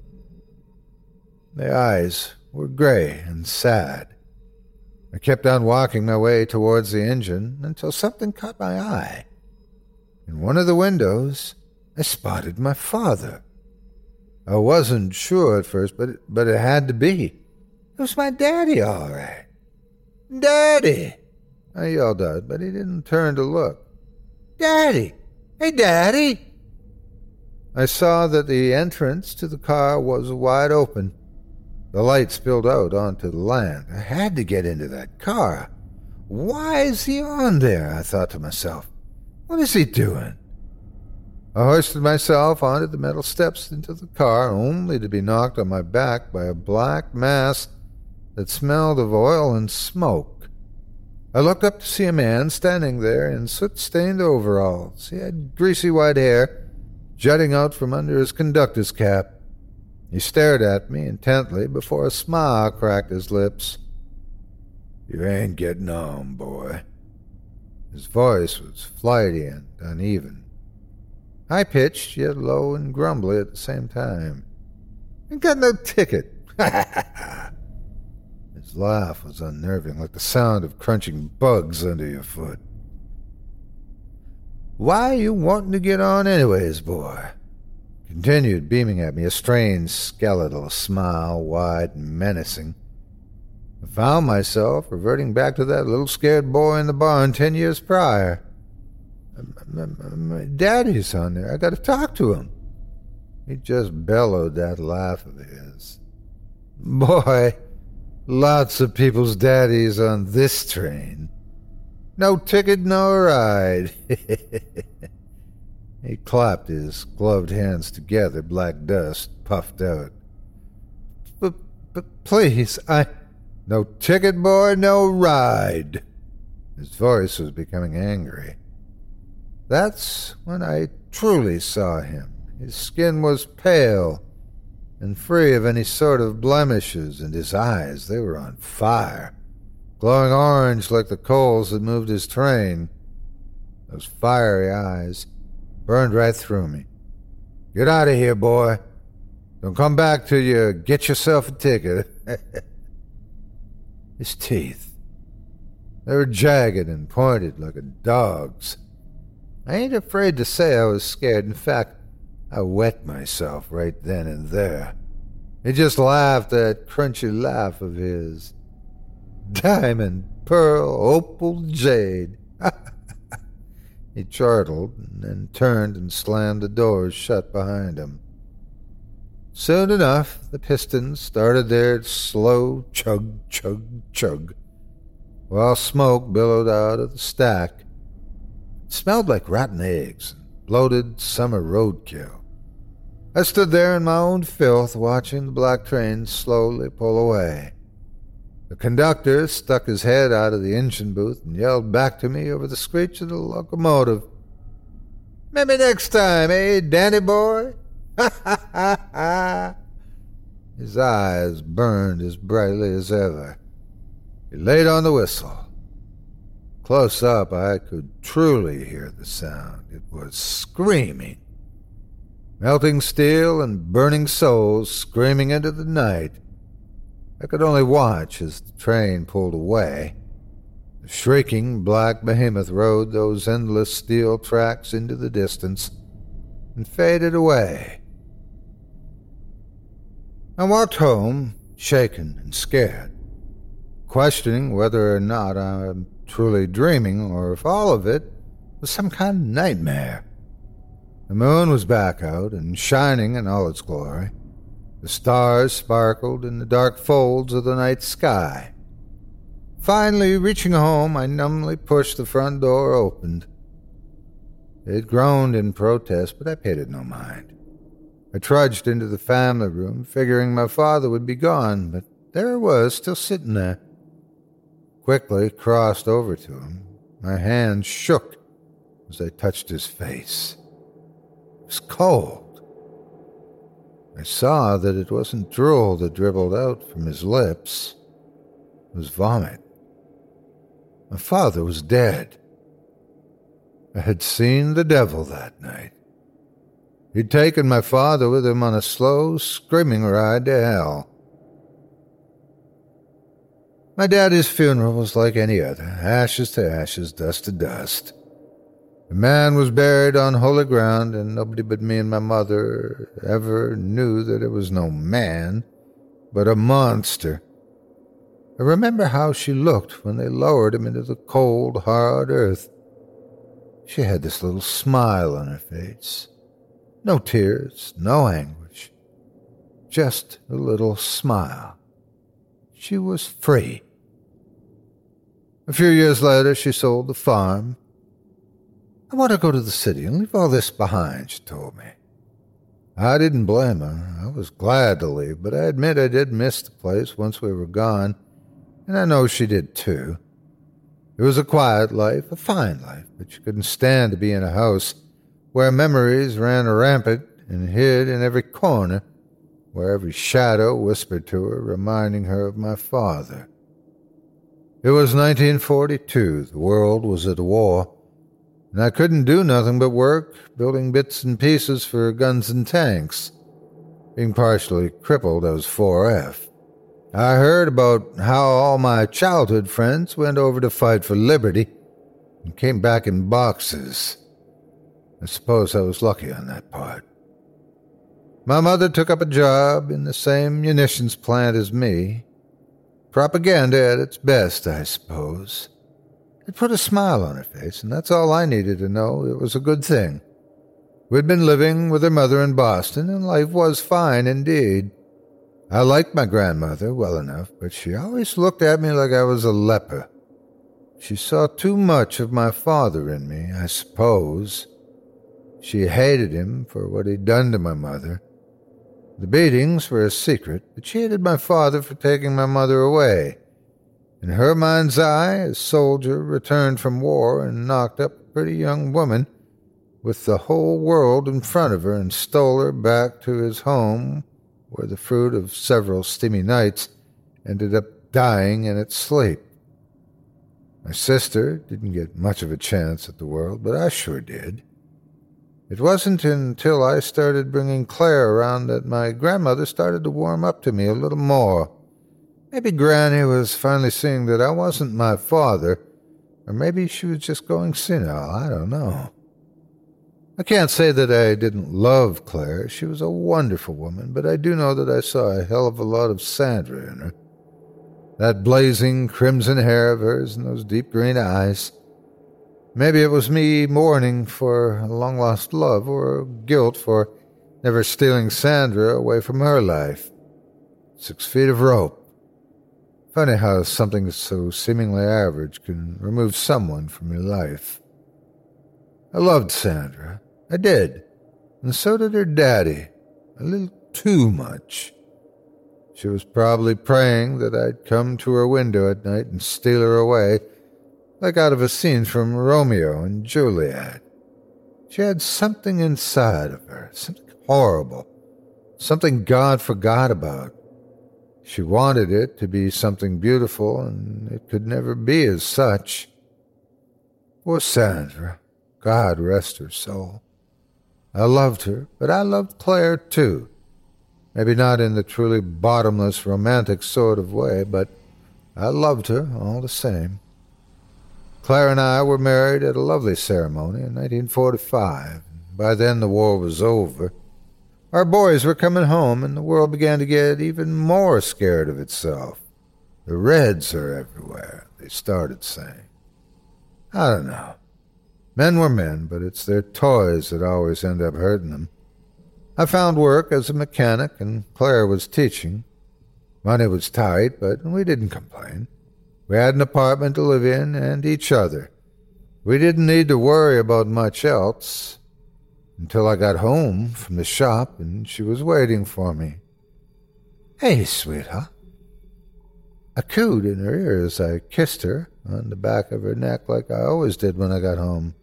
Their eyes were gray and sad. I kept on walking my way towards the engine until something caught my eye. In one of the windows, I spotted my father. I wasn't sure at first, but it, but it had to be. It was my daddy, all right. Daddy! I yelled out, but he didn't turn to look. Daddy! Hey, Daddy! I saw that the entrance to the car was wide open. The light spilled out onto the land. I had to get into that car. Why is he on there? I thought to myself. What is he doing? I hoisted myself onto the metal steps into the car, only to be knocked on my back by a black mass that smelled of oil and smoke. I looked up to see a man standing there in soot-stained overalls. He had greasy white hair jutting out from under his conductor's cap. He stared at me intently before a smile cracked his lips. You ain't getting on, boy. His voice was flighty and uneven, high-pitched yet low and grumbly at the same time. Ain't got no ticket. His laugh was unnerving, like the sound of crunching bugs under your foot. Why you wanting to get on anyways, boy? Continued beaming at me, a strange skeletal smile, wide and menacing. I found myself reverting back to that little scared boy in the barn ten years prior. My daddy's on there. I got to talk to him. He just bellowed that laugh of his. Boy, lots of people's daddies on this train. No ticket, no ride. He clapped his gloved hands together, black dust puffed out. But, but please, I... No ticket, boy, no ride. His voice was becoming angry. That's when I truly saw him. His skin was pale and free of any sort of blemishes, and his eyes, they were on fire, glowing orange like the coals that moved his train. Those fiery eyes burned right through me. Get out of here, boy. Don't come back till you get yourself a ticket. His teeth, they were jagged and pointed like a dog's. I ain't afraid to say I was scared. In fact, I wet myself right then and there. He just laughed that crunchy laugh of his. Diamond, pearl, opal, jade. He chortled and then turned and slammed the doors shut behind him. Soon enough, the pistons started their slow chug, chug, chug, while smoke billowed out of the stack. It smelled like rotten eggs and bloated summer roadkill. I stood there in my own filth, watching the black train slowly pull away. The conductor stuck his head out of the engine booth and yelled back to me over the screech of the locomotive. Maybe next time, eh, Danny boy? Ha ha ha ha! His eyes burned as brightly as ever. He laid on the whistle. Close up, I could truly hear the sound. It was screaming. Melting steel and burning souls screaming into the night. I could only watch as the train pulled away. The shrieking black behemoth rode those endless steel tracks into the distance and faded away. I walked home, shaken and scared, questioning whether or not I'm truly dreaming or if all of it was some kind of nightmare. The moon was back out and shining in all its glory. The stars sparkled in the dark folds of the night sky. Finally, reaching home, I numbly pushed the front door open. It groaned in protest, but I paid it no mind. I trudged into the family room, figuring my father would be gone, but there he was, still sitting there. Quickly crossed over to him. My hand shook as I touched his face. It was cold. I saw that it wasn't drool that dribbled out from his lips. It was vomit. My father was dead. I had seen the devil that night. He'd taken my father with him on a slow, screaming ride to hell. My daddy's funeral was like any other, ashes to ashes, dust to dust. The man was buried on holy ground, and nobody but me and my mother ever knew that it was no man, but a monster. I remember how she looked when they lowered him into the cold, hard earth. She had this little smile on her face. No tears, no anguish. Just a little smile. She was free. A few years later, she sold the farm. I want to go to the city and leave all this behind, she told me. I didn't blame her. I was glad to leave, but I admit I did miss the place once we were gone, and I know she did too. It was a quiet life, a fine life, but she couldn't stand to be in a house where memories ran rampant and hid in every corner, where every shadow whispered to her, reminding her of my father. It was nineteen forty-two. The world was at war, and I couldn't do nothing but work, building bits and pieces for guns and tanks. Being partially crippled, I was four F. I heard about how all my childhood friends went over to fight for liberty and came back in boxes. I suppose I was lucky on that part. My mother took up a job in the same munitions plant as me. Propaganda at its best, I suppose. It put a smile on her face, and that's all I needed to know. It was a good thing. We'd been living with her mother in Boston, and life was fine indeed. I liked my grandmother well enough, but she always looked at me like I was a leper. She saw too much of my father in me, I suppose. She hated him for what he'd done to my mother. The beatings were a secret, but she hated my father for taking my mother away. In her mind's eye, a soldier returned from war and knocked up a pretty young woman with the whole world in front of her and stole her back to his home, where the fruit of several steamy nights ended up dying in its sleep. My sister didn't get much of a chance at the world, but I sure did. It wasn't until I started bringing Claire around that my grandmother started to warm up to me a little more. Maybe Granny was finally seeing that I wasn't my father, or maybe she was just going senile, I don't know. I can't say that I didn't love Claire. She was a wonderful woman, but I do know that I saw a hell of a lot of Sandra in her. That blazing crimson hair of hers and those deep green eyes. Maybe it was me mourning for a long-lost love or guilt for never stealing Sandra away from her life. Six feet of rope. Funny how something so seemingly average can remove someone from your life. I loved Sandra. I did. And so did her daddy. A little too much. She was probably praying that I'd come to her window at night and steal her away, like out of a scene from Romeo and Juliet. She had something inside of her, something horrible, something God forgot about. She wanted it to be something beautiful, and it could never be as such. Poor Sandra, God rest her soul. I loved her, but I loved Claire too. Maybe not in the truly bottomless, romantic sort of way, but I loved her all the same. Claire and I were married at a lovely ceremony in nineteen forty-five. By then the war was over. Our boys were coming home, and the world began to get even more scared of itself. The Reds are everywhere, they started saying. I don't know. Men were men, but it's their toys that always end up hurting them. I found work as a mechanic, and Claire was teaching. Money was tight, but we didn't complain. We had an apartment to live in and each other. We didn't need to worry about much else until I got home from the shop and she was waiting for me. "Hey, sweetheart." I cooed in her ear as I kissed her on the back of her neck like I always did when I got home.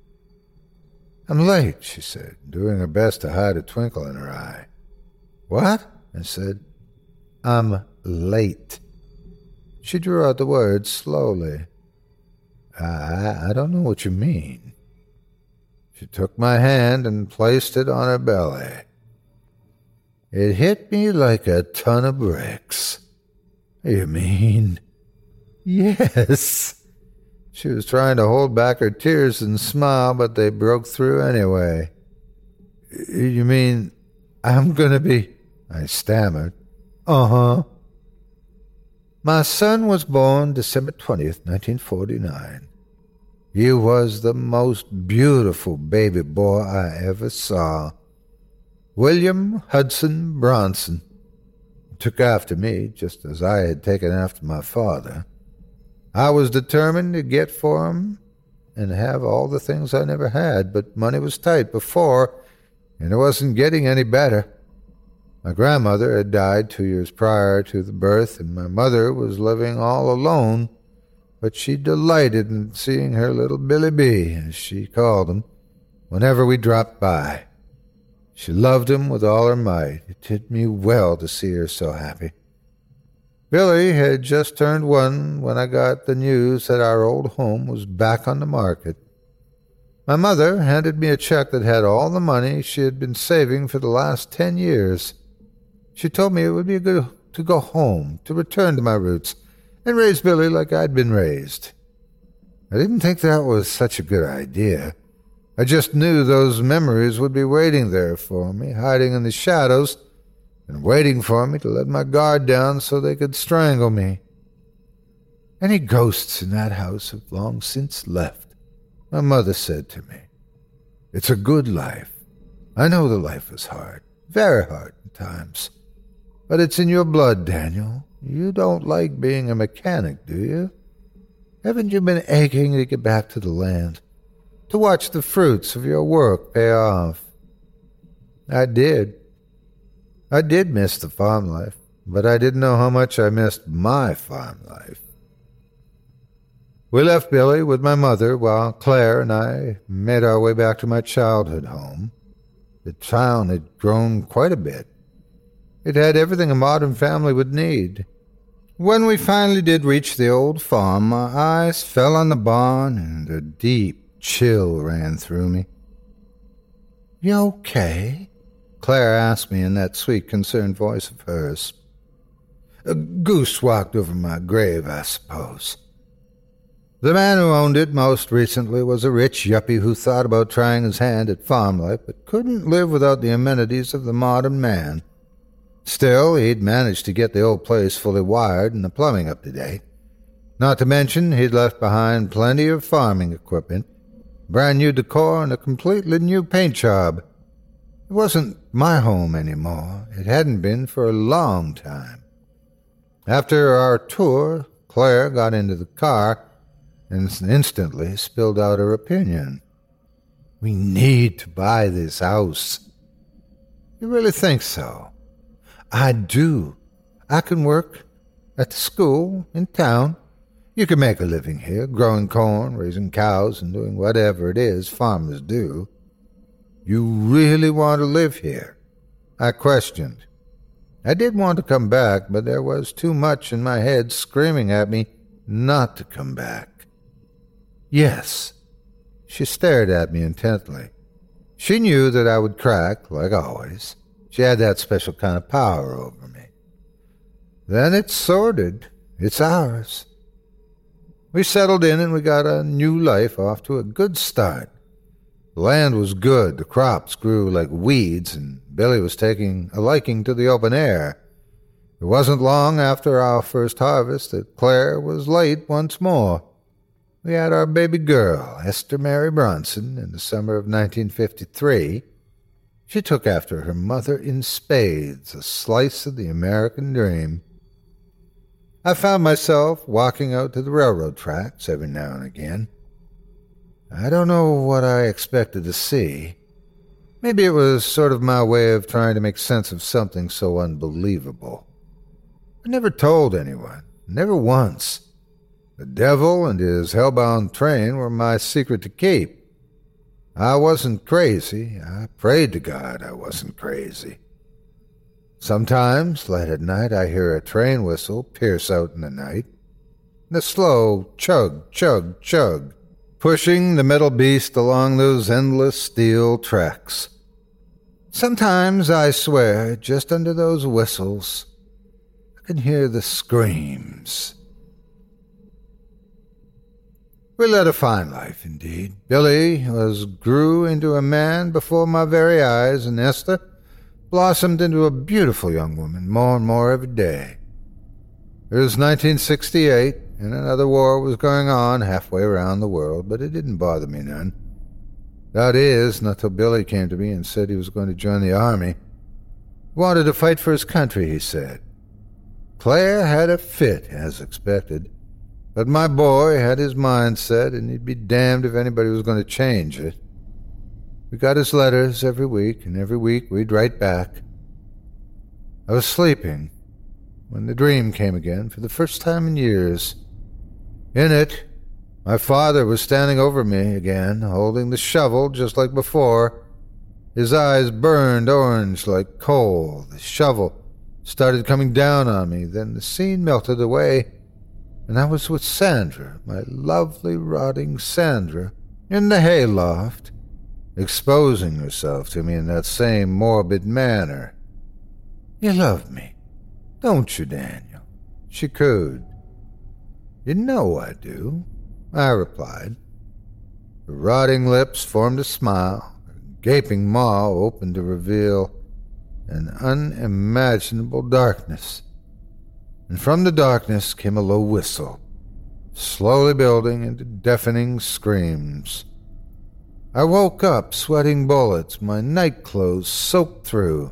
"I'm late," she said, doing her best to hide a twinkle in her eye. "What?" I said. "I'm late." She drew out the words slowly. I, I don't know what you mean." She took my hand and placed it on her belly. It hit me like a ton of bricks. "You mean?" "Yes." She was trying to hold back her tears and smile, but they broke through anyway. "You mean I'm going to be—" I stammered. "Uh-huh." My son was born December twentieth, nineteen forty-nine. He was the most beautiful baby boy I ever saw. William Hudson Bronson. He took after me, just as I had taken after my father. I was determined to get for him and have all the things I never had, but money was tight before, and it wasn't getting any better. My grandmother had died two years prior to the birth, and my mother was living all alone, but she delighted in seeing her little Billy B, as she called him, whenever we dropped by. She loved him with all her might. It did me well to see her so happy. Billy had just turned one when I got the news that our old home was back on the market. My mother handed me a check that had all the money she had been saving for the last ten years. She told me it would be good to go home, to return to my roots, and raise Billy like I'd been raised. I didn't think that was such a good idea. I just knew those memories would be waiting there for me, hiding in the shadows, and waiting for me to let my guard down so they could strangle me. Any ghosts in that house have long since left, my mother said to me. It's a good life. I know the life is hard, very hard at times. But it's in your blood, Daniel. You don't like being a mechanic, do you? Haven't you been aching to get back to the land, to watch the fruits of your work pay off? I did. I did miss the farm life, but I didn't know how much I missed my farm life. We left Billy with my mother while Claire and I made our way back to my childhood home. The town had grown quite a bit. It had everything a modern family would need. When we finally did reach the old farm, my eyes fell on the barn, and a deep chill ran through me. "You okay?" Claire asked me in that sweet, concerned voice of hers. "A goose walked over my grave, I suppose." The man who owned it most recently was a rich yuppie who thought about trying his hand at farm life, but couldn't live without the amenities of the modern man. Still, he'd managed to get the old place fully wired and the plumbing up to date. Not to mention, he'd left behind plenty of farming equipment, brand new decor, and a completely new paint job. It wasn't my home anymore. It hadn't been for a long time. After our tour, Claire got into the car and instantly spilled out her opinion. "We need to buy this house." "You really think so?" "I do. I can work at the school in town. You can make a living here, growing corn, raising cows, and doing whatever it is farmers do." "You really want to live here?" I questioned. I did want to come back, but there was too much in my head screaming at me not to come back. "Yes." She stared at me intently. She knew that I would crack, like always. She had that special kind of power over me. "Then it's sorted. It's ours." We settled in and we got a new life off to a good start. The land was good, the crops grew like weeds, and Billy was taking a liking to the open air. It wasn't long after our first harvest that Claire was late once more. We had our baby girl, Esther Mary Bronson, in the summer of nineteen fifty-three. She took after her mother in spades, a slice of the American dream. I found myself walking out to the railroad tracks every now and again. I don't know what I expected to see. Maybe it was sort of my way of trying to make sense of something so unbelievable. I never told anyone, never once. The devil and his hellbound train were my secret to keep. I wasn't crazy. I prayed to God I wasn't crazy. Sometimes, late at night, I hear a train whistle pierce out in the night. The slow chug, chug, chug, pushing the metal beast along those endless steel tracks. Sometimes, I swear, just under those whistles, I can hear the screams. We led a fine life, indeed. Billy was grew into a man before my very eyes, and Esther blossomed into a beautiful young woman more and more every day. It was nineteen sixty-eight, and another war was going on halfway around the world, but it didn't bother me none. That is, not till Billy came to me and said he was going to join the army. He wanted to fight for his country, he said. Claire had a fit, as expected, but my boy had his mind set, and he'd be damned if anybody was going to change it. We got his letters every week, and every week we'd write back. I was sleeping when the dream came again for the first time in years. In it, my father was standing over me again, holding the shovel just like before. His eyes burned orange like coal. The shovel started coming down on me. Then the scene melted away, and I was with Sandra, my lovely, rotting Sandra, in the hayloft, exposing herself to me in that same morbid manner. "You love me, don't you, Daniel?" she cooed. "You know I do," I replied. Her rotting lips formed a smile, her gaping maw opened to reveal an unimaginable darkness. And from the darkness came a low whistle, slowly building into deafening screams. I woke up sweating bullets, my nightclothes soaked through.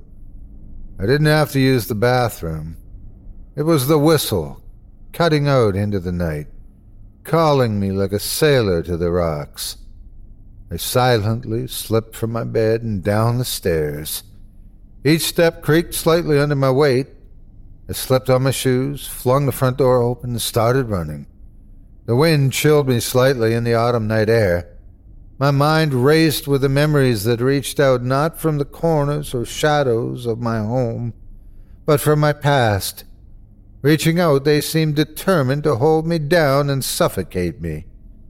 I didn't have to use the bathroom. It was the whistle, cutting out into the night, calling me like a sailor to the rocks. I silently slipped from my bed and down the stairs. Each step creaked slightly under my weight. I slipped on my shoes, flung the front door open, and started running. The wind chilled me slightly in the autumn night air. My mind raced with the memories that reached out not from the corners or shadows of my home, but from my past. Reaching out, they seemed determined to hold me down and suffocate me.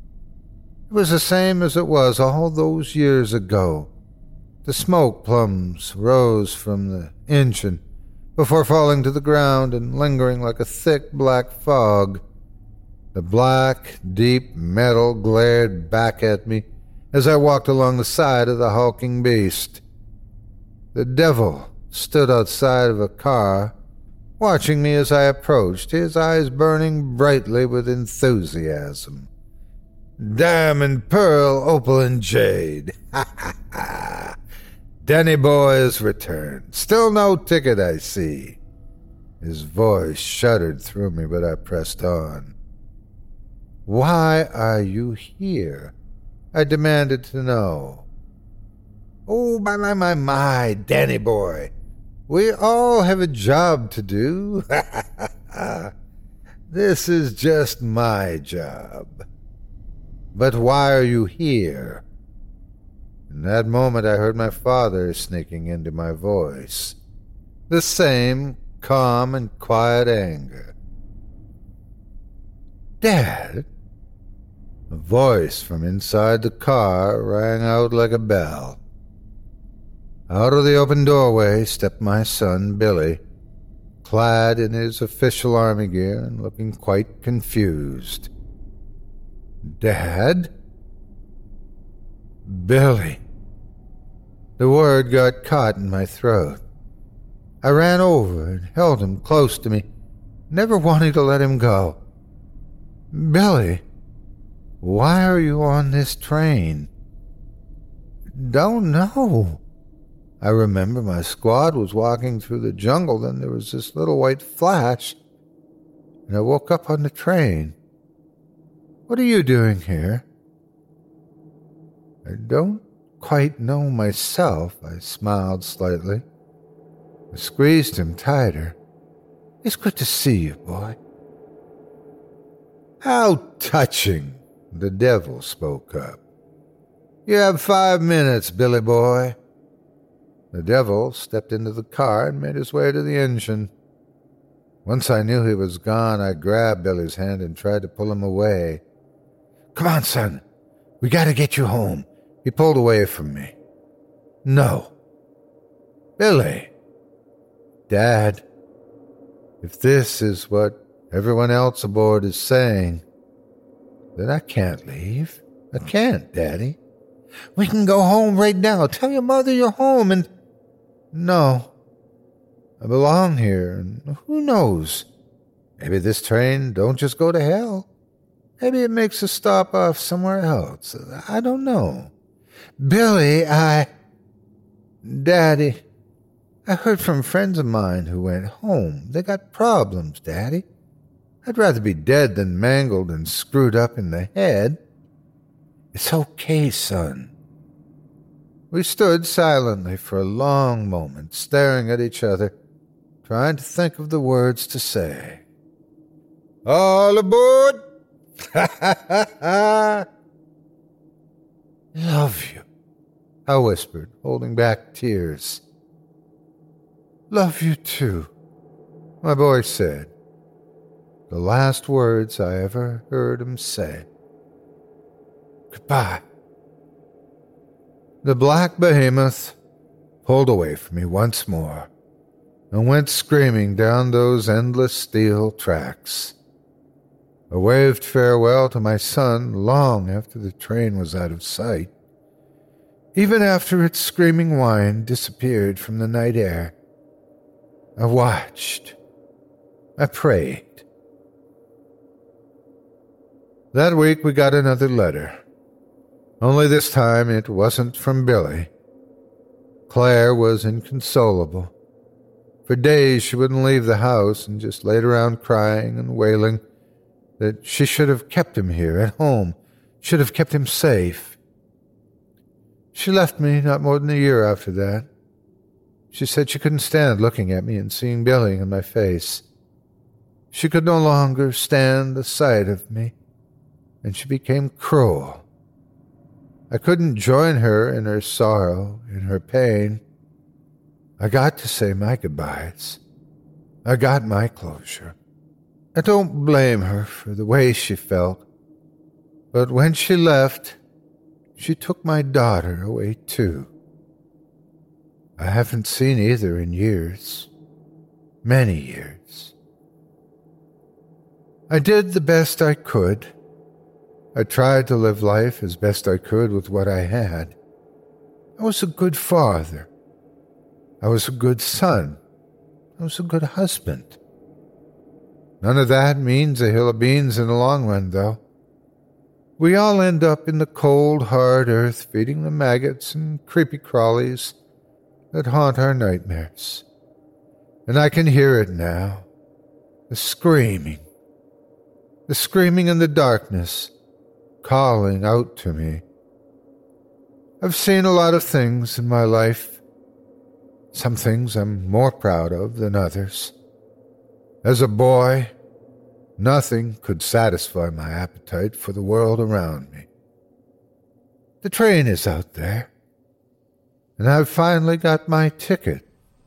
It was the same as it was all those years ago. The smoke plumes rose from the engine before falling to the ground and lingering like a thick black fog. The black, deep metal glared back at me as I walked along the side of the hulking beast. The devil stood outside of a car, watching me as I approached, his eyes burning brightly with enthusiasm. "Diamond, pearl, opal, and jade. Ha ha ha! Danny boy has returned. Still no ticket, I see." His voice shuddered through me, but I pressed on. "Why are you here?" I demanded to know. "Oh, my, my, my, my, Danny boy. We all have a job to do. This is just my job. But why are you here?" In that moment I heard my father sneaking into my voice. The same calm and quiet anger. "Dad?" A voice from inside the car rang out like a bell. Out of the open doorway stepped my son, Billy, clad in his official army gear and looking quite confused. "Dad?" "Billy." The word got caught in my throat. I ran over and held him close to me, never wanting to let him go. "Billy, why are you on this train?" "Don't know. I remember my squad was walking through the jungle, then there was this little white flash, and I woke up on the train. What are you doing here? I don't quite know myself, I smiled slightly. I squeezed him tighter. It's good to see you, boy. How touching, the devil spoke up. You have five minutes, Billy boy. The devil stepped into the car and made his way to the engine. Once I knew he was gone, I grabbed Billy's hand and tried to pull him away. Come on, son. We gotta get you home. He pulled away from me. No. Billy. Dad, if this is what everyone else aboard is saying, then I can't leave. I can't, Daddy. We can go home right now. Tell your mother you're home and... No. I belong here, and who knows? Maybe this train don't just go to hell. Maybe it makes a stop off somewhere else. I don't know. Billy, I... Daddy... I heard from friends of mine who went home. They got problems, Daddy. I'd rather be dead than mangled and screwed up in the head. It's okay, son. We stood silently for a long moment, staring at each other, trying to think of the words to say. All aboard! Ha ha ha ha! Love you, I whispered, holding back tears. Love you too, my boy said. The last words I ever heard him say. Goodbye. The black behemoth pulled away from me once more and went screaming down those endless steel tracks. I waved farewell to my son long after the train was out of sight, even after its screaming whine disappeared from the night air. I watched. I prayed. That week we got another letter. Only this time it wasn't from Billy. Claire was inconsolable. For days she wouldn't leave the house and just laid around crying and wailing that she should have kept him here at home, should have kept him safe. She left me not more than a year after that. She said she couldn't stand looking at me and seeing Billy in my face. She could no longer stand the sight of me, and she became cruel. I couldn't join her in her sorrow, in her pain. I got to say my goodbyes. I got my closure. I don't blame her for the way she felt, but when she left, she took my daughter away too. I haven't seen either in years, many years. I did the best I could. I tried to live life as best I could with what I had. I was a good father. I was a good son. I was a good husband. None of that means a hill of beans in the long run, though. We all end up in the cold, hard earth feeding the maggots and creepy crawlies that haunt our nightmares. And I can hear it now, the screaming, the screaming in the darkness, calling out to me. I've seen a lot of things in my life. Some things I'm more proud of than others. As a boy, nothing could satisfy my appetite for the world around me. The train is out there, and I've finally got my ticket.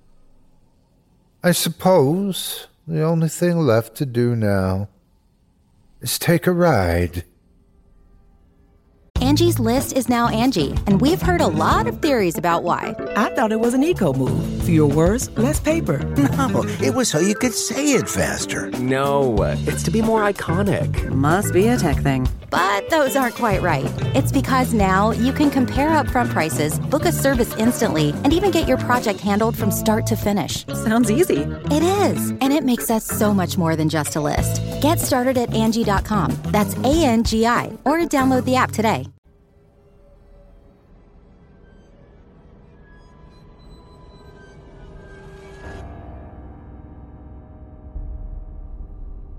I suppose the only thing left to do now is take a ride. Angie's List is now Angie, and we've heard a lot of theories about why. I thought it was an eco move. Fewer words, less paper. No, it was so you could say it faster. No, it's to be more iconic. Must be a tech thing. But those aren't quite right. It's because now you can compare upfront prices, book a service instantly, and even get your project handled from start to finish. Sounds easy. It is, and it makes us so much more than just a list. Get started at Angie dot com. That's A N G I, or download the app today.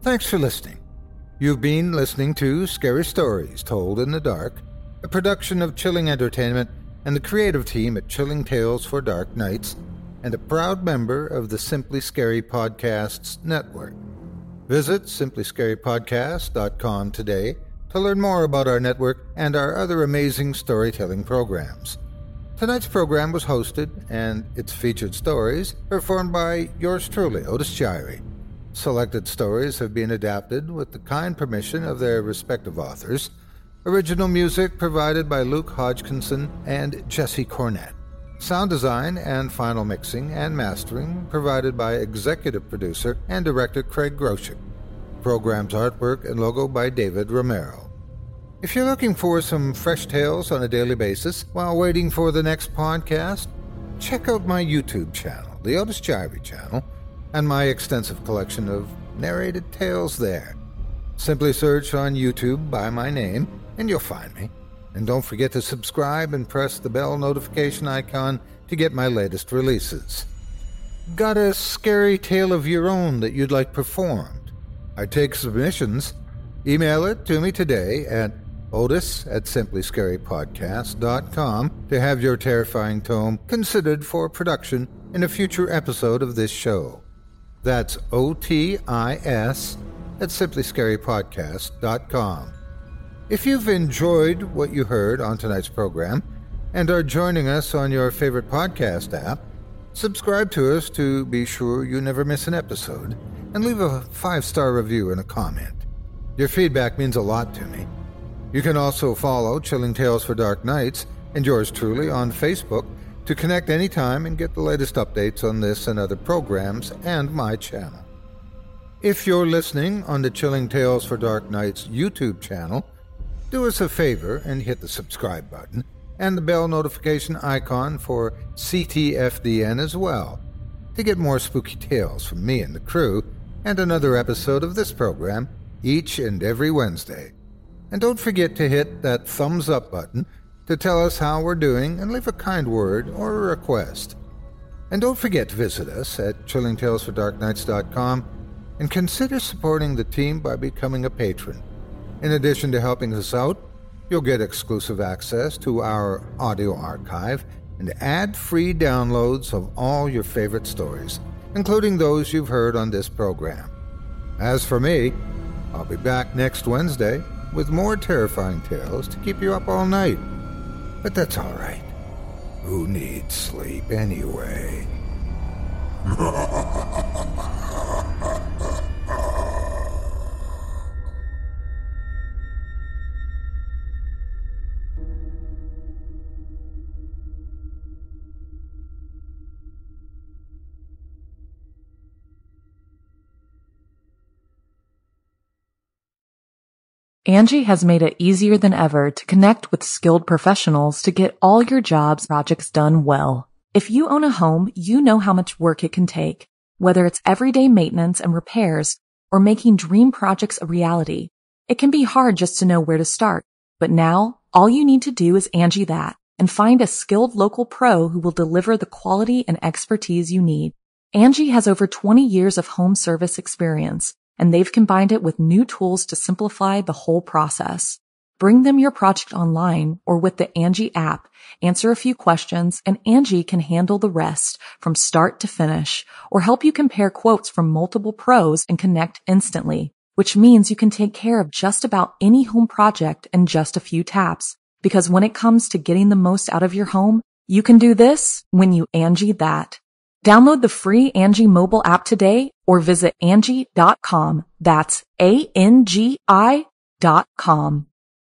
Thanks for listening. You've been listening to Scary Stories Told in the Dark, a production of Chilling Entertainment and the creative team at Chilling Tales for Dark Nights, and a proud member of the Simply Scary Podcasts network. Visit simply scary podcast dot com today to learn more about our network and our other amazing storytelling programs. Tonight's program was hosted, and its featured stories performed by yours truly, Otis Jiry. Selected stories have been adapted with the kind permission of their respective authors. Original music provided by Luke Hodgkinson and Jesse Cornett. Sound design and final mixing and mastering provided by executive producer and director Craig Groshek. Program's artwork and logo by David Romero. If you're looking for some fresh tales on a daily basis while waiting for the next podcast, check out my YouTube channel, the Otis Jiry channel, and my extensive collection of narrated tales there. Simply search on YouTube by my name, and you'll find me. And don't forget to subscribe and press the bell notification icon to get my latest releases. Got a scary tale of your own that you'd like performed? I take submissions. Email it to me today at otis at simply scary podcast dot com to have your terrifying tome considered for production in a future episode of this show. That's O T I S at simply scary podcast dot com. If you've enjoyed what you heard on tonight's program and are joining us on your favorite podcast app, subscribe to us to be sure you never miss an episode, and leave a five-star review and a comment. Your feedback means a lot to me. You can also follow Chilling Tales for Dark Nights and yours truly on Facebook to connect anytime and get the latest updates on this and other programs and my channel. If you're listening on the Chilling Tales for Dark Nights YouTube channel, do us a favor and hit the subscribe button and the bell notification icon for C T F D N as well to get more spooky tales from me and the crew and another episode of this program each and every Wednesday. And don't forget to hit that thumbs up button to tell us how we're doing and leave a kind word or a request. And don't forget to visit us at chilling tales for dark nights dot com and consider supporting the team by becoming a patron. In addition to helping us out, you'll get exclusive access to our audio archive and ad-free downloads of all your favorite stories, including those you've heard on this program. As for me, I'll be back next Wednesday with more terrifying tales to keep you up all night. But that's all right. Who needs sleep anyway? Angie has made it easier than ever to connect with skilled professionals to get all your jobs projects done well. If you own a home, you know how much work it can take, whether it's everyday maintenance and repairs or making dream projects a reality. It can be hard just to know where to start, but now all you need to do is Angie that and find a skilled local pro who will deliver the quality and expertise you need. Angie has over twenty years of home service experience, and they've combined it with new tools to simplify the whole process. Bring them your project online or with the Angie app, answer a few questions, and Angie can handle the rest from start to finish, or help you compare quotes from multiple pros and connect instantly, which means you can take care of just about any home project in just a few taps. Because when it comes to getting the most out of your home, you can do this when you Angie that. Download the free Angie mobile app today or visit Angie dot com. That's A N G I dot com.